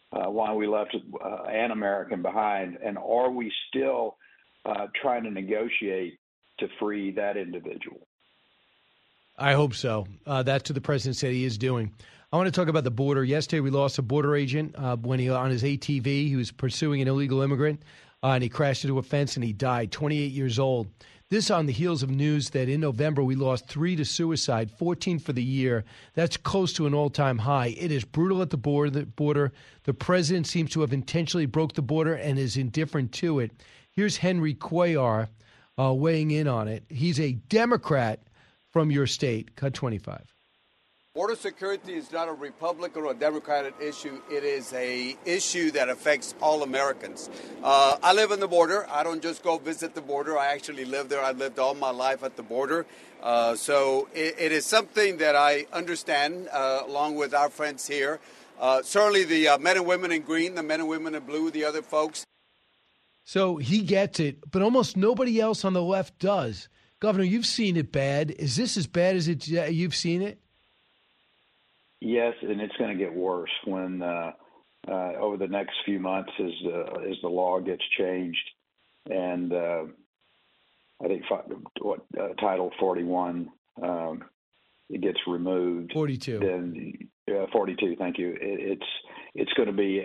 an American behind, and are we still trying to negotiate to free that individual? I hope so. That's what the president said he is doing. I want to talk about the border. Yesterday, we lost a border agent when he on his ATV. He was pursuing an illegal immigrant, and he crashed into a fence and he died, 28 years old. This on the heels of news that in November we lost 3 to suicide, 14 for the year. That's close to an all-time high. It is brutal at the border. The president seems to have intentionally broke the border and is indifferent to it. Here's Henry Cuellar weighing in on it. He's a Democrat from your state. Cut 25. Border security is not a Republican or a Democratic issue. It is an issue that affects all Americans. I live on the border. I don't just go visit the border. I actually live there. I've lived all my life at the border. So it is something that I understand along with our friends here. Certainly the men and women in green, the men and women in blue, the other folks. So he gets it, but almost nobody else on the left does. Governor, you've seen it bad. Is this as bad as you've seen it? Yes, and it's going to get worse when over the next few months as the law gets changed, and I think Title 41 it gets removed. 42. Then 42. Thank you. It's going to be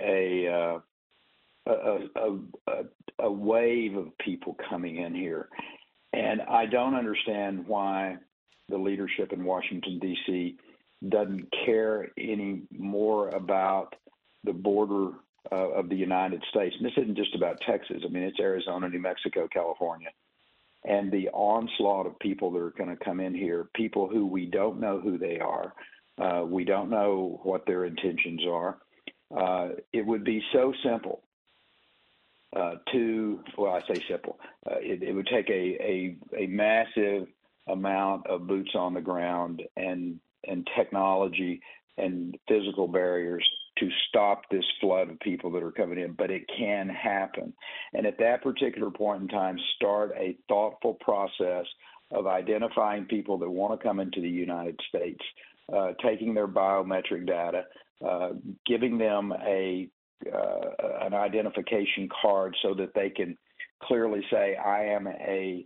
a wave of people coming in here, and I don't understand why the leadership in Washington D.C. doesn't care any more about the border of the United States. And this isn't just about Texas. I mean, it's Arizona, New Mexico, California. And the onslaught of people that are going to come in here, people who we don't know who they are, we don't know what their intentions are. It would be so simple I say simple. It would take a massive amount of boots on the ground and technology and physical barriers to stop this flood of people that are coming in, but it can happen. And at that particular point in time, start a thoughtful process of identifying people that want to come into the United States, taking their biometric data, giving them an identification card so that they can clearly say, I am a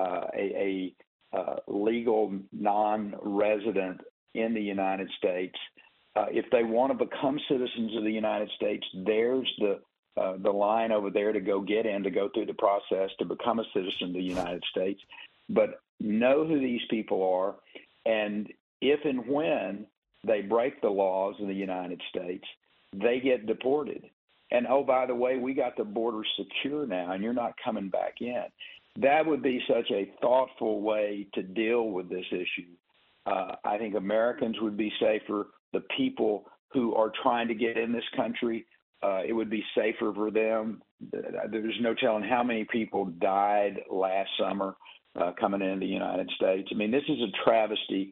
legal non-resident in the United States. If they want to become citizens of the United States, there's the line over there to go get in, to go through the process to become a citizen of the United States. But know who these people are, and if and when they break the laws of the United States, they get deported. And, oh, by the way, we got the border secure now, and you're not coming back in. That would be such a thoughtful way to deal with this issue. I think Americans would be safer. The people who are trying to get in this country, it would be safer for them. There's no telling how many people died last summer coming into the United States. I mean, this is a travesty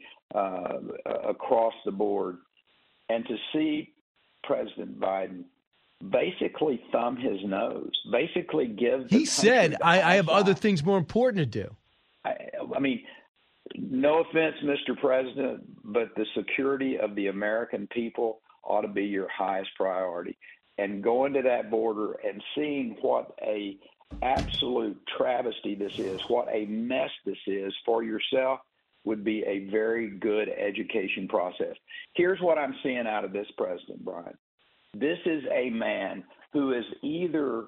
across the board. And to see President Biden basically thumb his nose, basically give the He said, I have other things more important to do. I mean, no offense, Mr. President, but the security of the American people ought to be your highest priority. And going to that border and seeing what a absolute travesty this is, what a mess this is for yourself, would be a very good education process. Here's what I'm seeing out of this president, Brian. This is a man who is either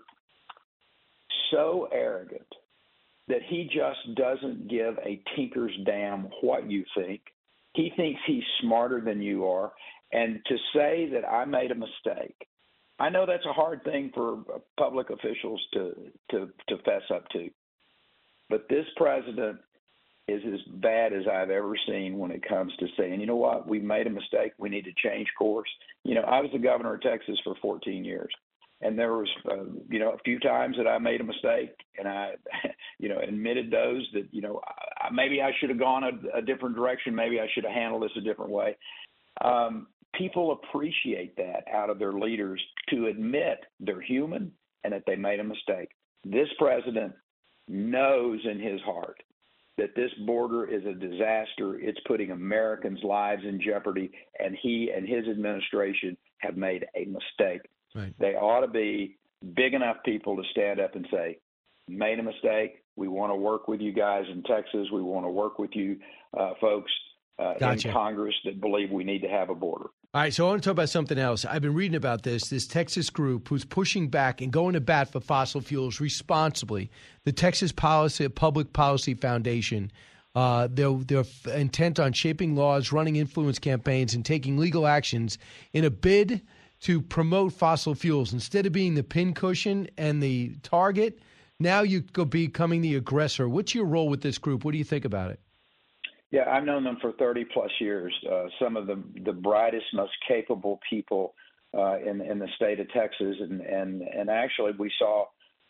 so arrogant that he just doesn't give a tinker's damn what you think. He thinks he's smarter than you are. And to say that I made a mistake, I know that's a hard thing for public officials to fess up to. But this president is as bad as I've ever seen when it comes to saying, you know what, we made a mistake. We need to change course. You know, I was the governor of Texas for 14 years. And there was, a few times that I made a mistake, and I, admitted those that, maybe I should have gone a different direction. Maybe I should have handled this a different way. People appreciate that out of their leaders, to admit they're human and that they made a mistake. This president knows in his heart that this border is a disaster. It's putting Americans' lives in jeopardy, and he and his administration have made a mistake. Right. They ought to be big enough people to stand up and say, made a mistake. We want to work with you guys in Texas. We want to work with you folks. Gotcha. in Congress that believe we need to have a border. All right, so I want to talk about something else. I've been reading about this Texas group who's pushing back and going to bat for fossil fuels responsibly. The Texas Public Policy Foundation, they're intent on shaping laws, running influence campaigns, and taking legal actions in a bid to promote fossil fuels. Instead of being the pincushion and the target, now you go becoming the aggressor. What's your role with this group? What do you think about it? Yeah, I've known them for 30 plus years. Some of the brightest, most capable people in the state of Texas, and actually we saw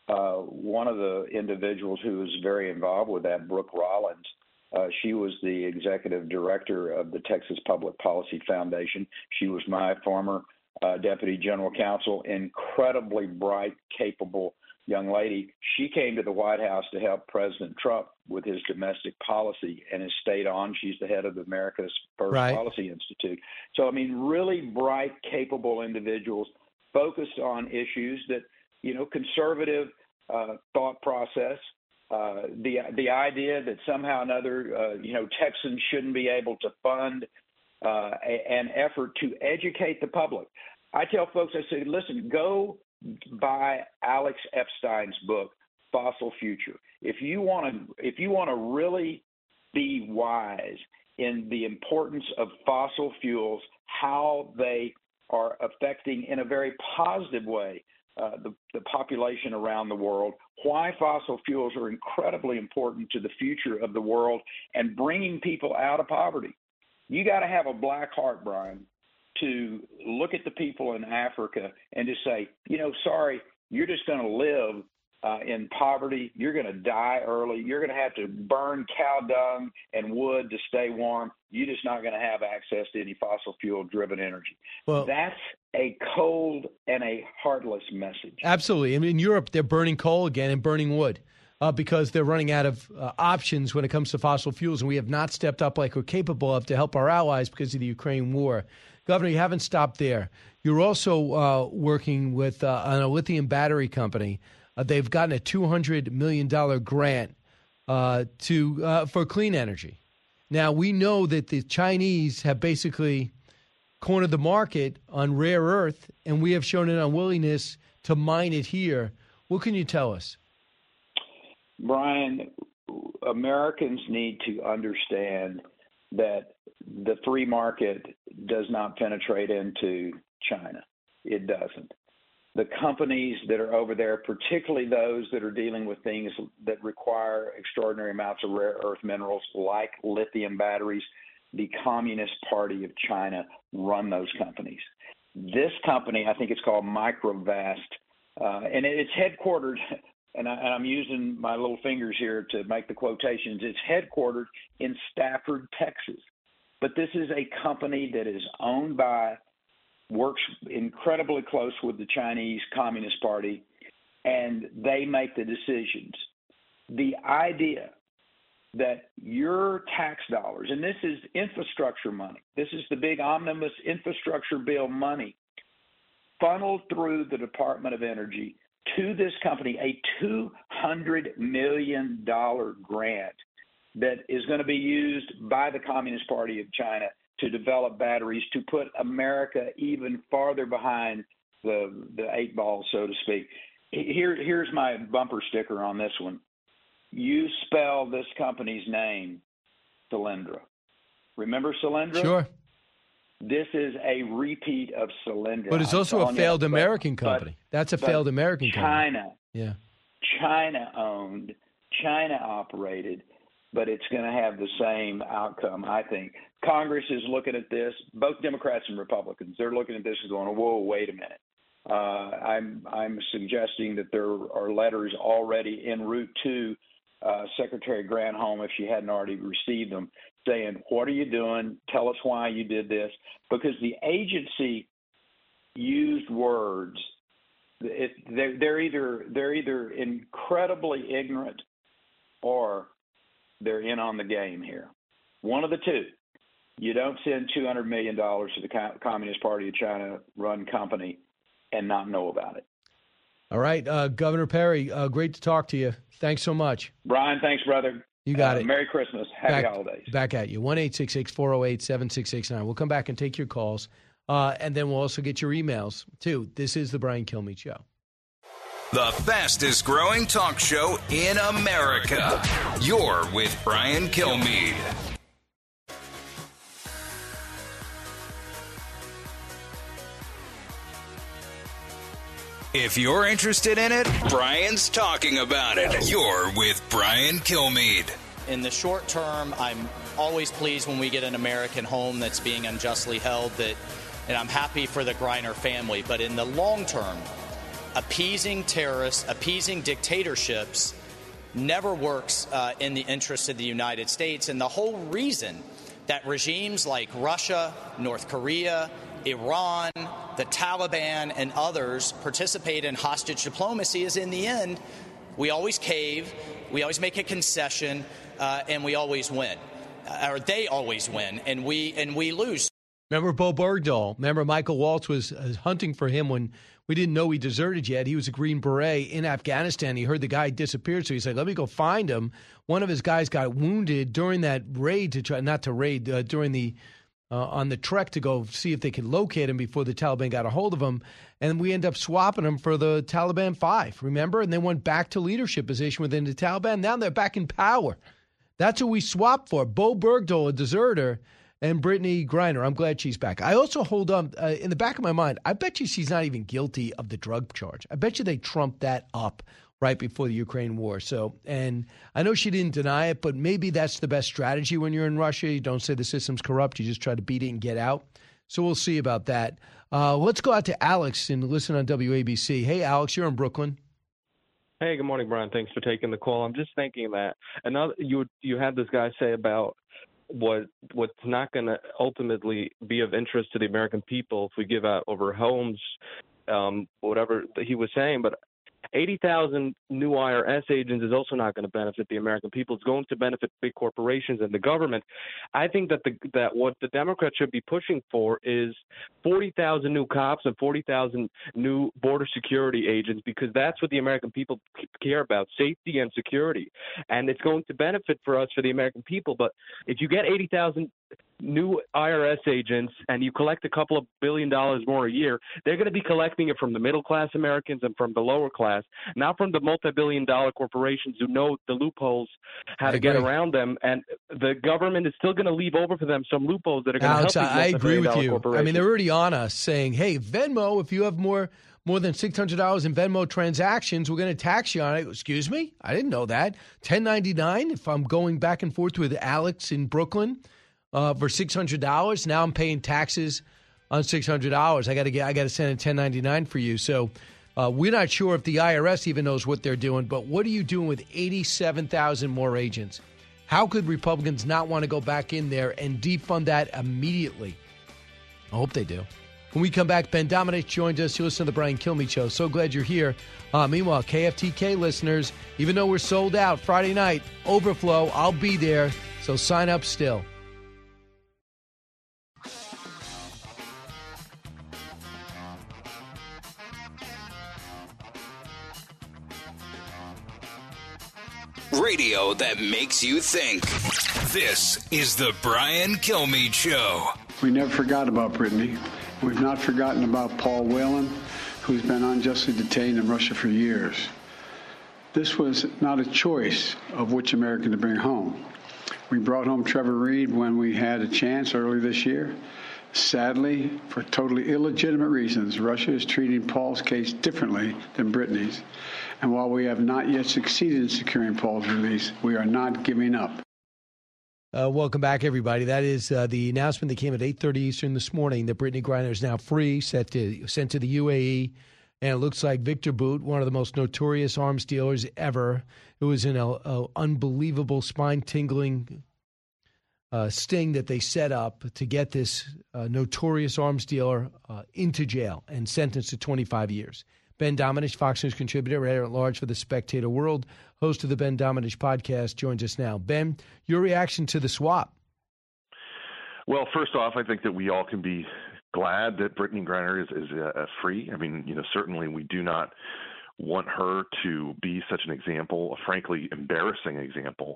one of the individuals who was very involved with that, Brooke Rollins. She was the executive director of the Texas Public Policy Foundation. She was my former deputy general counsel. Incredibly bright, capable young lady. She came to the White House to help President Trump with his domestic policy and has stayed on. She's the head of America's First Policy Institute. So, I mean, really bright, capable individuals focused on issues that, conservative thought process, the idea that somehow or another, Texans shouldn't be able to fund an effort to educate the public. I tell folks, I say, listen, go buy Alex Epstein's book, Fossil Future. If you want to really be wise in the importance of fossil fuels, how they are affecting in a very positive way the population around the world, why fossil fuels are incredibly important to the future of the world and bringing people out of poverty. You got to have a black heart, Brian, to look at the people in Africa and to say, sorry, you're just going to live in poverty. You're going to die early. You're going to have to burn cow dung and wood to stay warm. You're just not going to have access to any fossil fuel-driven energy. Well, that's a cold and a heartless message. Absolutely. I mean, in Europe, they're burning coal again and burning wood because they're running out of options when it comes to fossil fuels, and we have not stepped up like we're capable of to help our allies because of the Ukraine war. Governor, you haven't stopped there. You're also working with on a lithium battery company. They've gotten a $200 million grant for clean energy. Now, we know that the Chinese have basically cornered the market on rare earth, and we have shown an unwillingness to mine it here. What can you tell us? Brian, Americans need to understand that the free market does not penetrate into China. It doesn't. The companies that are over there, particularly those that are dealing with things that require extraordinary amounts of rare earth minerals like lithium batteries, the Communist Party of China run those companies. This company, I think it's called Microvast, and it's headquartered, and I'm using my little fingers here to make the quotations, it's headquartered in Stafford, Texas. But this is a company that is owned by, works incredibly close with the Chinese Communist Party, and they make the decisions. The idea that your tax dollars, and this is infrastructure money, this is the big omnibus infrastructure bill money, funneled through the Department of Energy to this company, a $200 million grant that is going to be used by the Communist Party of China to develop batteries to put America even farther behind the eight ball, so to speak. Here's my bumper sticker on this one. You spell this company's name, Solyndra. Remember Solyndra? Sure. This is a repeat of Solyndra. But it's also a failed American company. That's a failed American company. China owned, China operated, but it's going to have the same outcome, I think. Congress is looking at this, both Democrats and Republicans. They're looking at this and going, whoa, wait a minute. I'm suggesting that there are letters already en route to Secretary Granholm, if she hadn't already received them, saying, what are you doing? Tell us why you did this. Because the agency used words. They're either incredibly ignorant or they're in on the game here. One of the two. You don't send $200 million to the Communist Party of China run company and not know about it. All right, Governor Perry, great to talk to you. Thanks so much. Brian, thanks, brother. You got it. Merry Christmas. Happy holidays. Back at you. 1-866-408-7669. We'll come back and take your calls. And then we'll also get your emails, too. This is the Brian Kilmeade Show. The fastest growing talk show in America. You're with Brian Kilmeade. If you're interested in it, Brian's talking about it. You're with Brian Kilmeade. In the short term, I'm always pleased when we get an American home that's being unjustly held, and I'm happy for the Griner family. But in the long term, appeasing terrorists, appeasing dictatorships never works in the interest of the United States. And the whole reason that regimes like Russia, North Korea, Iran, the Taliban, and others participate in hostage diplomacy is, in the end, we always cave, we always make a concession, and we always win. Or they always win, and we lose. Remember Bo Bergdahl? Remember Michael Waltz was hunting for him when we didn't know he deserted yet. He was a Green Beret in Afghanistan. He heard the guy disappeared, so he said, let me go find him. One of his guys got wounded during that raid during the on the trek to go see if they could locate him before the Taliban got a hold of him. And we end up swapping him for the Taliban 5, remember? And they went back to leadership position within the Taliban. Now they're back in power. That's who we swapped for. Bo Bergdahl, a deserter, and Brittany Griner. I'm glad she's back. I also hold on, in the back of my mind, I bet you she's not even guilty of the drug charge. I bet you they trumped that up right before the Ukraine war. So, and I know she didn't deny it, but maybe that's the best strategy when you're in Russia. You don't say the system's corrupt. You just try to beat it and get out. So we'll see about that. Let's go out to Alex and listen on WABC. Hey, Alex, you're in Brooklyn. Hey, good morning, Brian. Thanks for taking the call. I'm just thinking that you had this guy say about what's not going to ultimately be of interest to the American people if we give out over homes, whatever he was saying, but 80,000 new IRS agents is also not going to benefit the American people. It's going to benefit big corporations and the government. I think that what the Democrats should be pushing for is 40,000 new cops and 40,000 new border security agents, because that's what the American people care about, safety and security. And it's going to benefit for us, for the American people. But if you get 80,000 new IRS agents and you collect a couple of $1 billion more a year, they're going to be collecting it from the middle class Americans and from the lower class, not from the multi-billion-dollar corporations who know the loopholes, how to get around them. And the government is still going to leave over for them some loopholes that are going to help these I agree with you. I mean, they're already on us saying, hey, Venmo, if you have more than $600 in Venmo transactions, we're going to tax you on it. Excuse me? I didn't know that. 1099, if I'm going back and forth with Alex in Brooklyn, for $600. Now I'm paying taxes on $600. I got to send a 1099 for you. So we're not sure if the IRS even knows what they're doing. But what are you doing with 87,000 more agents? How could Republicans not want to go back in there and defund that immediately? I hope they do. When we come back, Ben Domenech joined us. You listen to the Brian Kilmeade Show. So glad you're here. Meanwhile, KFTK listeners, even though we're sold out Friday night, Overflow, I'll be there. So sign up still. Radio that makes you think. This is the Brian Kilmeade Show. We never forgot about Brittany. We've not forgotten about Paul Whelan, who's been unjustly detained in Russia for years. This was not a choice of which American to bring home. We brought home Trevor Reed when we had a chance early this year. Sadly, for totally illegitimate reasons, Russia is treating Paul's case differently than Brittany's. And while we have not yet succeeded in securing Paul's release, we are not giving up. Welcome back, everybody. That is the announcement that came at 8:30 Eastern this morning that Brittany Griner is now free, sent to the UAE. And it looks like Victor Bout, one of the most notorious arms dealers ever, who was in an unbelievable spine-tingling sting that they set up to get this notorious arms dealer into jail and sentenced to 25 years. Ben Domenech, Fox News contributor, editor-at-large for The Spectator World, host of the Ben Domenech podcast, joins us now. Ben, your reaction to the swap? Well, first off, I think that we all can be glad that Brittany Griner is free. I mean, certainly we do not want her to be such an example, a frankly embarrassing example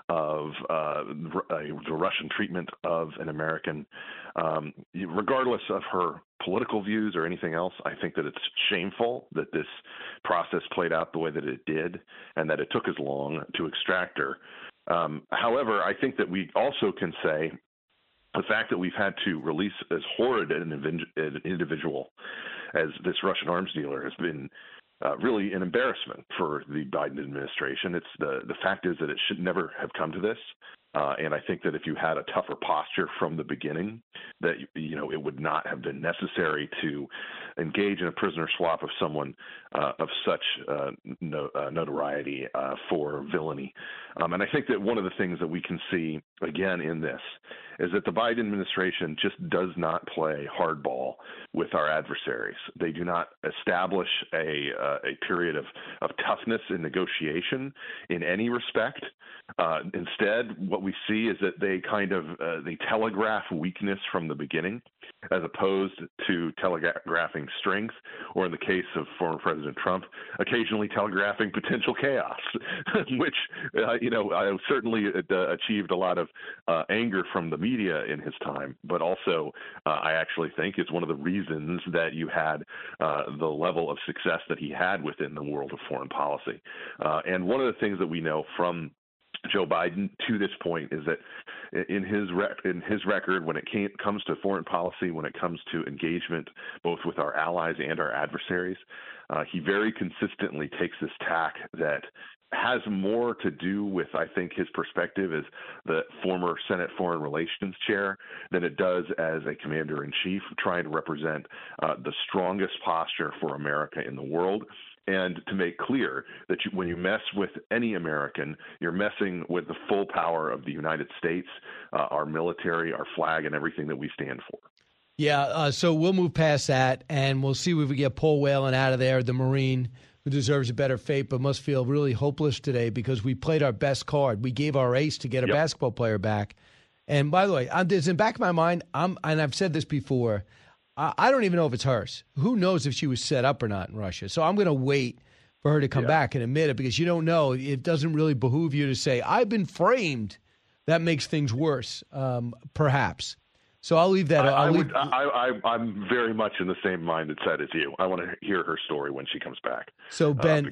of the Russian treatment of an American. Regardless of her political views or anything else, I think that it's shameful that this process played out the way that it did and that it took as long to extract her. However, I think that we also can say the fact that we've had to release as horrid an individual as this Russian arms dealer has been really an embarrassment for the Biden administration. It's the fact is that it should never have come to this. And I think that if you had a tougher posture from the beginning, that, it would not have been necessary to engage in a prisoner swap of someone of such notoriety for villainy. And I think that one of the things that we can see, again, in this is that the Biden administration just does not play hardball with our adversaries. They do not establish a period of toughness in negotiation in any respect. Instead, what we see is that they kind of they telegraph weakness from the beginning, as opposed to telegraphing strength, or in the case of former President Trump, occasionally telegraphing potential chaos, which certainly achieved a lot of anger from the media in his time, but also I actually think is one of the reasons that you had the level of success that he had within the world of foreign policy. And one of the things that we know from Joe Biden to this point is that in his record, when it comes to foreign policy, when it comes to engagement both with our allies and our adversaries, he very consistently takes this tack that has more to do with, I think, his perspective as the former Senate Foreign Relations chair than it does as a commander-in-chief trying to represent the strongest posture for America in the world. And to make clear that when you mess with any American, you're messing with the full power of the United States, our military, our flag, and everything that we stand for. Yeah, so we'll move past that, and we'll see if we get Paul Whelan out of there, the Marine, who deserves a better fate but must feel really hopeless today because we played our best card. We gave our ace to get a basketball player back. And by the way, there's in the back of my mind, and I've said this before, I don't even know if it's hers. Who knows if she was set up or not in Russia? So I'm going to wait for her to come back and admit it because you don't know. It doesn't really behoove you to say, I've been framed. That makes things worse, perhaps. So I'll leave that. I'm very much in the same mindset as you. I want to hear her story when she comes back. So Ben,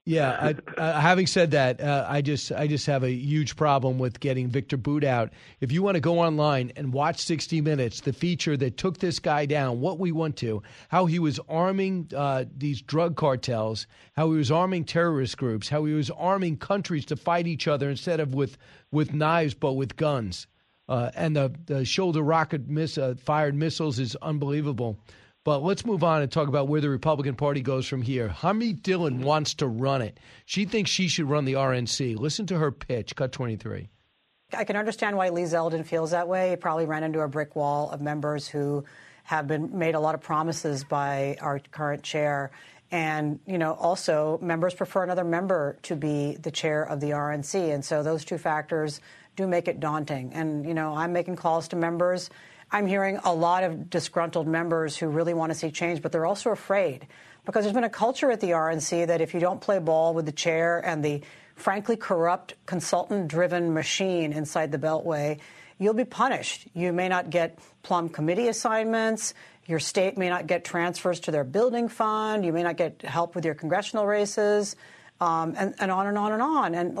having said that, I just have a huge problem with getting Victor Bout out. If you want to go online and watch 60 Minutes, the feature that took this guy down, what we want to, how he was arming these drug cartels, how he was arming terrorist groups, how he was arming countries to fight each other instead of with knives but with guns. And the shoulder rocket fired missiles is unbelievable. But let's move on and talk about where the Republican Party goes from here. Harmeet Dillon wants to run it. She thinks she should run the RNC. Listen to her pitch, cut 23. I can understand why Lee Zeldin feels that way. He probably ran into a brick wall of members who have been made a lot of promises by our current chair. And, also members prefer another member to be the chair of the RNC. And so those two factors do make it daunting. And, I'm making calls to members. I'm hearing a lot of disgruntled members who really want to see change, but they're also afraid because there's been a culture at the RNC that if you don't play ball with the chair and the frankly corrupt consultant-driven machine inside the Beltway, you'll be punished. You may not get plum committee assignments. Your state may not get transfers to their building fund. You may not get help with your congressional races, and on and on and on. And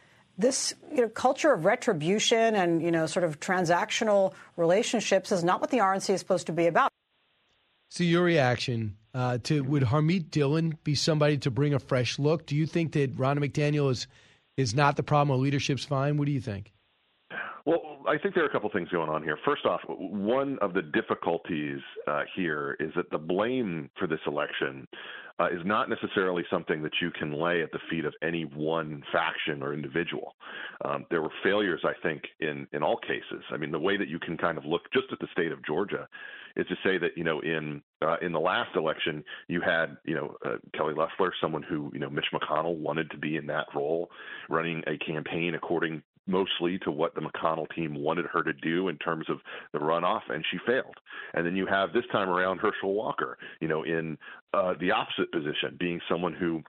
this culture of retribution and, sort of transactional relationships is not what the RNC is supposed to be about. So your reaction would Harmeet Dillon be somebody to bring a fresh look? Do you think that Ronna McDaniel is not the problem or leadership's fine? What do you think? Well, I think there are a couple things going on here. First off, one of the difficulties here is that the blame for this election is not necessarily something that you can lay at the feet of any one faction or individual. There were failures, I think, in all cases. I mean, the way that you can kind of look just at the state of Georgia is to say that, in the last election, you had, Kelly Loeffler, someone who, Mitch McConnell wanted to be in that role, running a campaign according mostly to what the McConnell team wanted her to do in terms of the runoff, and she failed. And then you have this time around Herschel Walker, in the opposite position, being someone who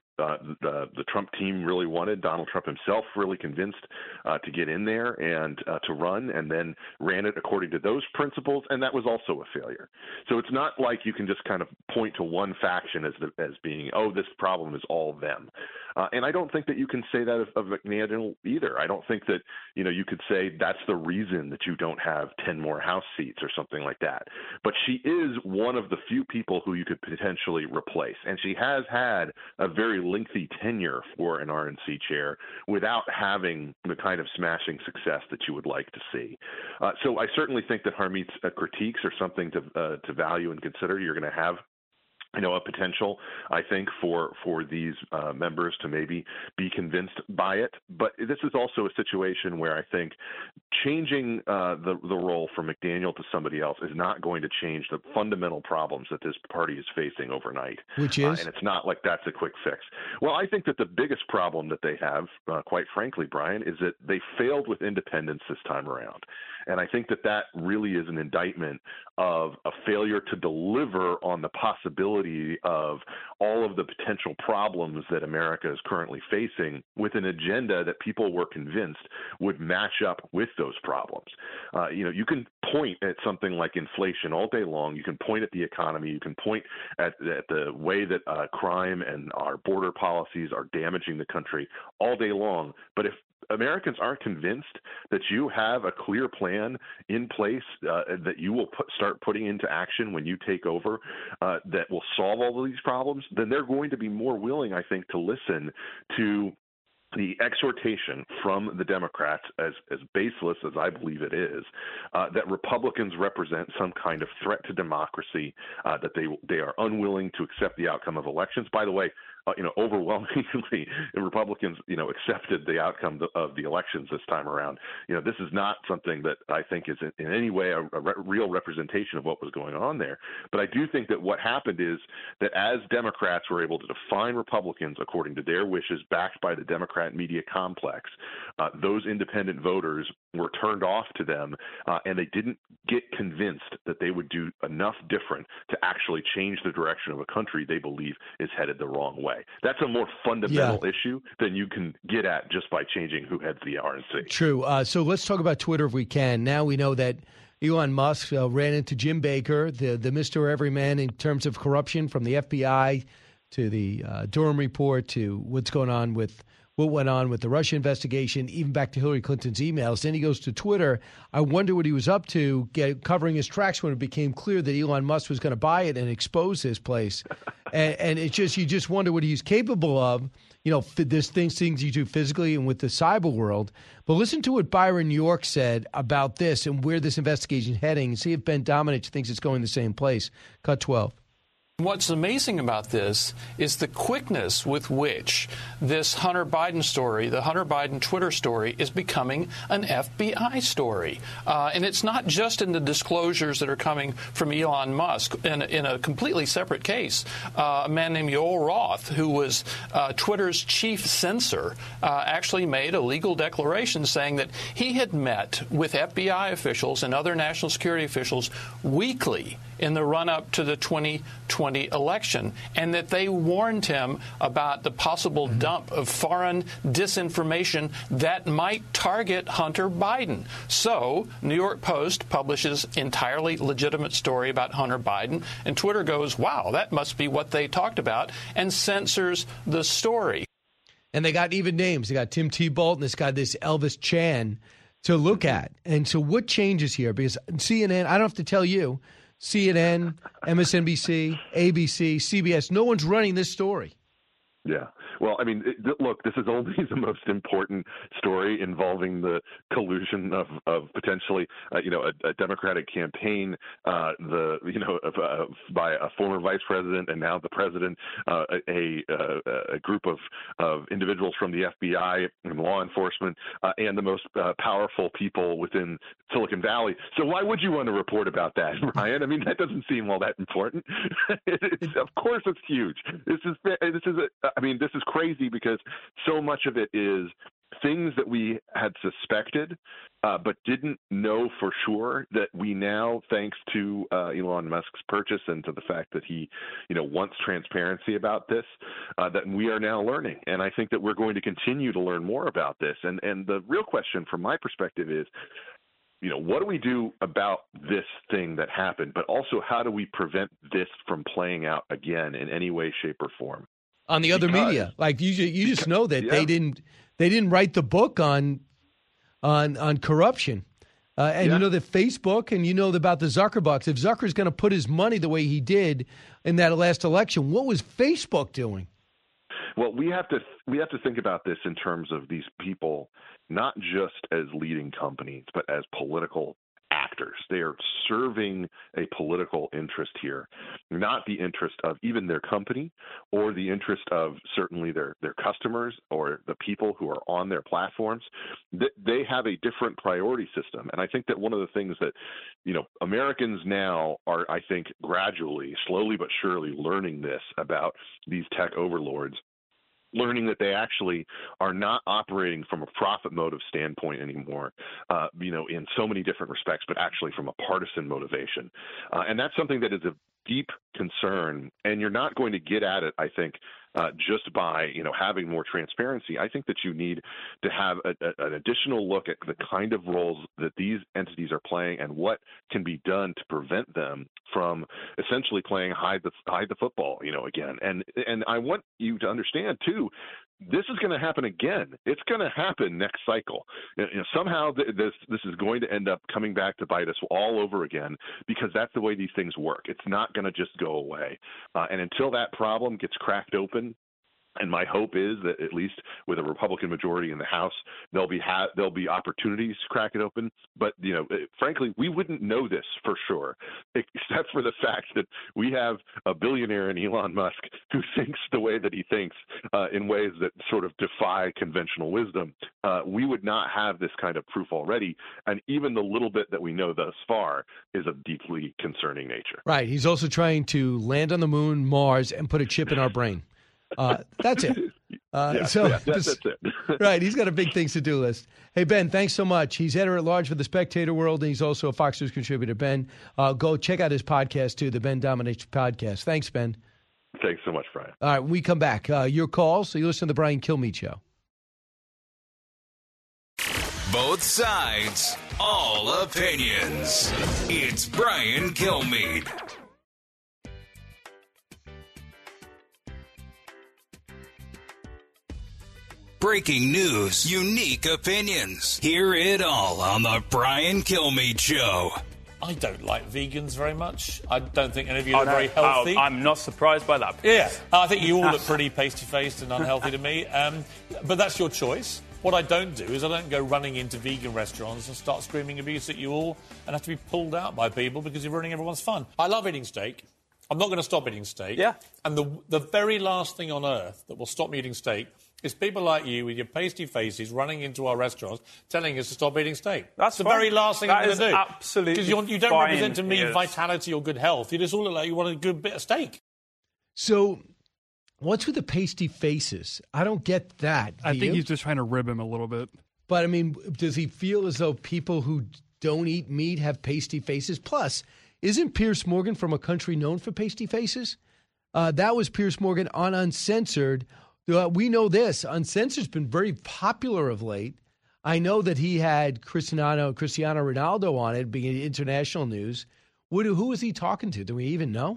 the Trump team really wanted, Donald Trump himself really convinced to get in there and to run, and then ran it according to those principles, and that was also a failure. So it's not like you can just kind of point to one faction as being, oh, this problem is all them. And I don't think that you can say that of McDaniel either. I don't think that, you could say that's the reason that you don't have 10 more House seats or something like that. But she is one of the few people who you could potentially replace. And she has had a very lengthy tenure for an RNC chair without having the kind of smashing success that you would like to see. So I certainly think that Harmeet's critiques are something to value and consider. You're going to have a potential, I think, for these members to maybe be convinced by it. But this is also a situation where I think changing the role from McDaniel to somebody else is not going to change the fundamental problems that this party is facing overnight. Which is? And it's not like that's a quick fix. Well, I think that the biggest problem that they have, quite frankly, Brian, is that they failed with independence this time around. And I think that really is an indictment of a failure to deliver on the possibility of all of the potential problems that America is currently facing with an agenda that people were convinced would match up with those problems. You can point at something like inflation all day long. You can point at the economy. You can point at the way that crime and our border policies are damaging the country all day long. But if Americans aren't convinced that you have a clear plan in place that you will start putting into action when you take over that will solve all of these problems, then they're going to be more willing, I think, to listen to the exhortation from the Democrats, as baseless as I believe it is, that Republicans represent some kind of threat to democracy, that they are unwilling to accept the outcome of elections. By the way, overwhelmingly, Republicans, accepted the outcome of the elections this time around. This is not something that I think is in any way a real representation of what was going on there. But I do think that what happened is that as Democrats were able to define Republicans according to their wishes, backed by the Democrat media complex, those independent voters were turned off to them, and they didn't get convinced that they would do enough different to actually change the direction of a country they believe is headed the wrong way. That's a more fundamental issue than you can get at just by changing who heads the RNC. True. So let's talk about Twitter if we can. Now we know that Elon Musk ran into Jim Baker, the Mr. Everyman in terms of corruption, from the FBI to the Durham report to what went on with the Russia investigation, even back to Hillary Clinton's emails. Then he goes to Twitter. I wonder what he was up to, covering his tracks when it became clear that Elon Musk was going to buy it and expose this place. And it's just, you just wonder what he's capable of, this things you do physically and with the cyber world. But listen to what Byron York said about this and where this investigation is heading, and see if Ben Domenech thinks it's going the same place. Cut 12. What's amazing about this is the quickness with which this Hunter Biden story, the Hunter Biden Twitter story, is becoming an FBI story. And it's not just in the disclosures that are coming from Elon Musk. In a completely separate case, a man named Yoel Roth, who was Twitter's chief censor, actually made a legal declaration saying that he had met with FBI officials and other national security officials weekly in the run-up to the 2020 election, and that they warned him about the possible dump of foreign disinformation that might target Hunter Biden. So, New York Post publishes entirely legitimate story about Hunter Biden, and Twitter goes, wow, that must be what they talked about, and censors the story. And they got even names. They got Tim Tebow, and this guy, this Elvis Chan, to look at. And so what changes here? Because CNN, I don't have to tell you, CNN, MSNBC, ABC, CBS, no one's running this story. Yeah. Well, I mean, look, this is only the most important story involving the collusion of potentially, a Democratic campaign, by a former vice president and now the president, a group of individuals from the FBI and law enforcement, and the most powerful people within Silicon Valley. So why would you want to report about that, Ryan? I mean, that doesn't seem all that important. Of course, it's huge. This is crazy because so much of it is things that we had suspected but didn't know for sure, that we now, thanks to Elon Musk's purchase and to the fact that he, wants transparency about this, that we are now learning. And I think that we're going to continue to learn more about this. And the real question from my perspective is, what do we do about this thing that happened? But also, how do we prevent this from playing out again in any way, shape, or form? On the other media, like you just know that they didn't write the book on corruption, and you know that Facebook, and you know about the Zuckerbucks. If Zucker's going to put his money the way he did in that last election, what was Facebook doing? Well, we have to think about this in terms of these people, not just as leading companies, but as political actors. They are serving a political interest here, not the interest of even their company or the interest of certainly their customers or the people who are on their platforms. They have a different priority system. And I think that one of the things that, Americans now are, I think, gradually, slowly but surely learning this about these tech overlords, learning that they actually are not operating from a profit motive standpoint anymore, in so many different respects, but actually from a partisan motivation. And that's something that is of deep concern, and you're not going to get at it, I think, just by, having more transparency. I think that you need to have an additional look at the kind of roles that these entities are playing and what can be done to prevent them from essentially playing hide the football, again. And I want you to understand too, this is going to happen again. It's going to happen next cycle. Somehow this is going to end up coming back to bite us all over again, because that's the way these things work. It's not going to just go away. And until that problem gets cracked open, and my hope is that at least with a Republican majority in the House, there'll be opportunities to crack it open. But frankly, we wouldn't know this for sure, except for the fact that we have a billionaire in Elon Musk who thinks the way that he thinks in ways that sort of defy conventional wisdom. We would not have this kind of proof already, and even the little bit that we know thus far is of deeply concerning nature. Right. He's also trying to land on the moon, Mars, and put a chip in our brain. That's it. That's it. Right. He's got a big things to do list. Hey, Ben, thanks so much. He's editor-at-large for the Spectator World, and he's also a Fox News contributor. Ben, go check out his podcast, too, the Ben Dominates Podcast. Thanks, Ben. Thanks so much, Brian. All right, when we come back, your calls. So you listen to the Brian Kilmeade Show. Both sides, all opinions. It's Brian Kilmeade. Breaking news, unique opinions. Hear it all on the Brian Kilmeade Show. I don't like vegans very much. I don't think any of you are very healthy. I'm not surprised by that. Yeah, I think you all look pretty pasty-faced and unhealthy to me. But that's your choice. What I don't do is I don't go running into vegan restaurants and start screaming abuse at you all and have to be pulled out by people because you're ruining everyone's fun. I love eating steak. I'm not going to stop eating steak. Yeah. And the very last thing on earth that will stop me eating steak is people like you with your pasty faces running into our restaurants telling us to stop eating steak. That's the very last thing I'm going to do. Absolutely. Because you don't represent to me vitality or good health. You just all look like you want a good bit of steak. So what's with the pasty faces? I don't get that. I think he's just trying to rib him a little bit. But, I mean, does he feel as though people who don't eat meat have pasty faces? Plus, isn't Piers Morgan from a country known for pasty faces? That was Piers Morgan on Uncensored. We know this. Uncensored's been very popular of late. I know that he had Cristiano Ronaldo on it, being international news. Who was he talking to? Do we even know?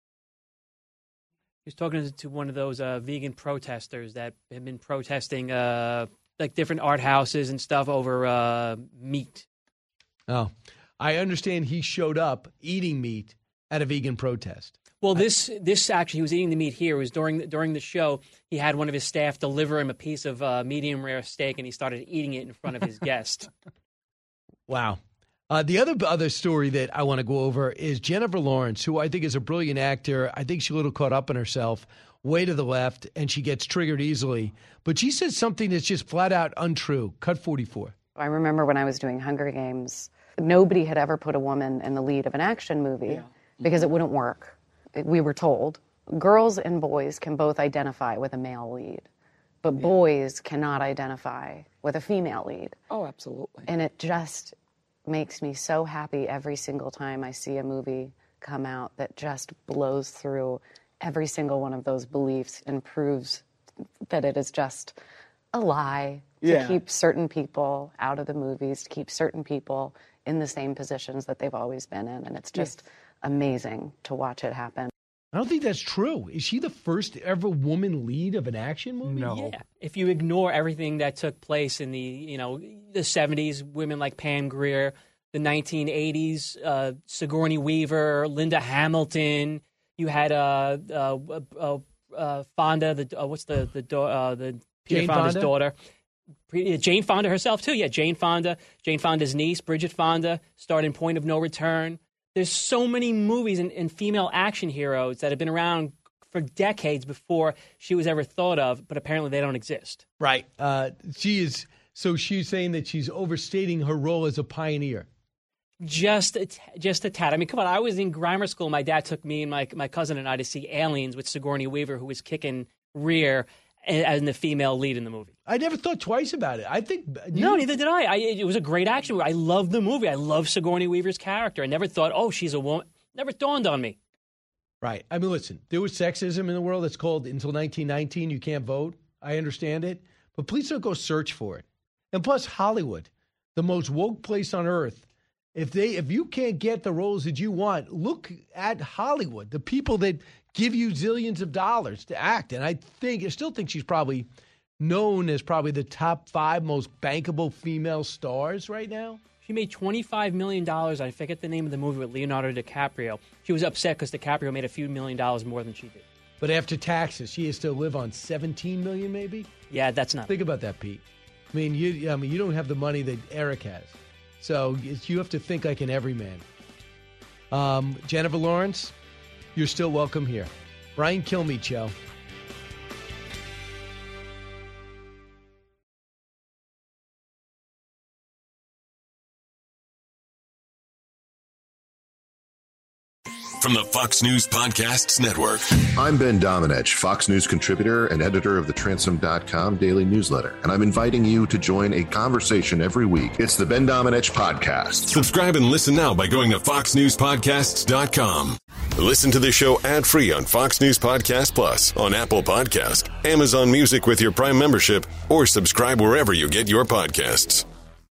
He was talking to one of those vegan protesters that have been protesting like different art houses and stuff over meat. Oh, I understand he showed up eating meat at a vegan protest. Well, this actually, he was eating the meat here. It was during the show. He had one of his staff deliver him a piece of medium rare steak, and he started eating it in front of his guest. Wow. The other story that I want to go over is Jennifer Lawrence, who I think is a brilliant actor. I think she's a little caught up in herself, way to the left, and she gets triggered easily. But she said something that's just flat out untrue. Cut 44. I remember when I was doing Hunger Games, nobody had ever put a woman in the lead of an action movie because it wouldn't work. We were told girls and boys can both identify with a male lead. but boys cannot identify with a female lead. Oh, absolutely. And it just makes me so happy every single time I see a movie come out that just blows through every single one of those beliefs and proves that it is just a lie to keep certain people out of the movies, to keep certain people in the same positions that they've always been in. And it's just amazing to watch it happen. I don't think that's true. Is she the first ever woman lead of an action movie? No. Yeah. If you ignore everything that took place in the 70s, women like Pam Grier, the 1980s, Sigourney Weaver, Linda Hamilton, you had Fonda, the Peter Fonda's daughter. Jane Fonda herself, too. Yeah, Jane Fonda. Jane Fonda's niece, Bridget Fonda, starred in Point of No Return. There's so many movies and female action heroes that have been around for decades before she was ever thought of, but apparently they don't exist. Right. She's saying that she's overstating her role as a pioneer. Just a tad. I mean, come on. I was in grammar school. My dad took me and my cousin and I to see Aliens with Sigourney Weaver, who was kicking rear as the female lead in the movie. I never thought twice about it. I think no, neither did I. It was a great action movie. I loved the movie. I love Sigourney Weaver's character. I never thought, oh, she's a woman. Never dawned on me. Right. I mean, listen, there was sexism in the world. It's called until 1919 you can't vote. I understand it, but please don't go search for it. And plus, Hollywood, the most woke place on earth. If you can't get the roles that you want, look at Hollywood, the people that give you zillions of dollars to act. And I still think she's probably known as probably the top 5 most bankable female stars right now. She made $25 million. I forget the name of the movie with Leonardo DiCaprio. She was upset because DiCaprio made a few $1 million more than she did. But after taxes, she has to live on $17 million maybe? Yeah, that's not. Think about that, Pete. I mean, you don't have the money that Eric has. So you have to think like an everyman. Jennifer Lawrence, you're still welcome here. Brian Kilmeade Show. From the Fox News Podcasts Network. I'm Ben Domenech, Fox News contributor and editor of the Transom.com daily newsletter, and I'm inviting you to join a conversation every week. It's the Ben Domenech Podcast. Subscribe and listen now by going to FoxNewsPodcasts.com. Listen to the show ad-free on Fox News Podcast Plus, on Apple Podcast, Amazon Music with your Prime membership, or subscribe wherever you get your podcasts.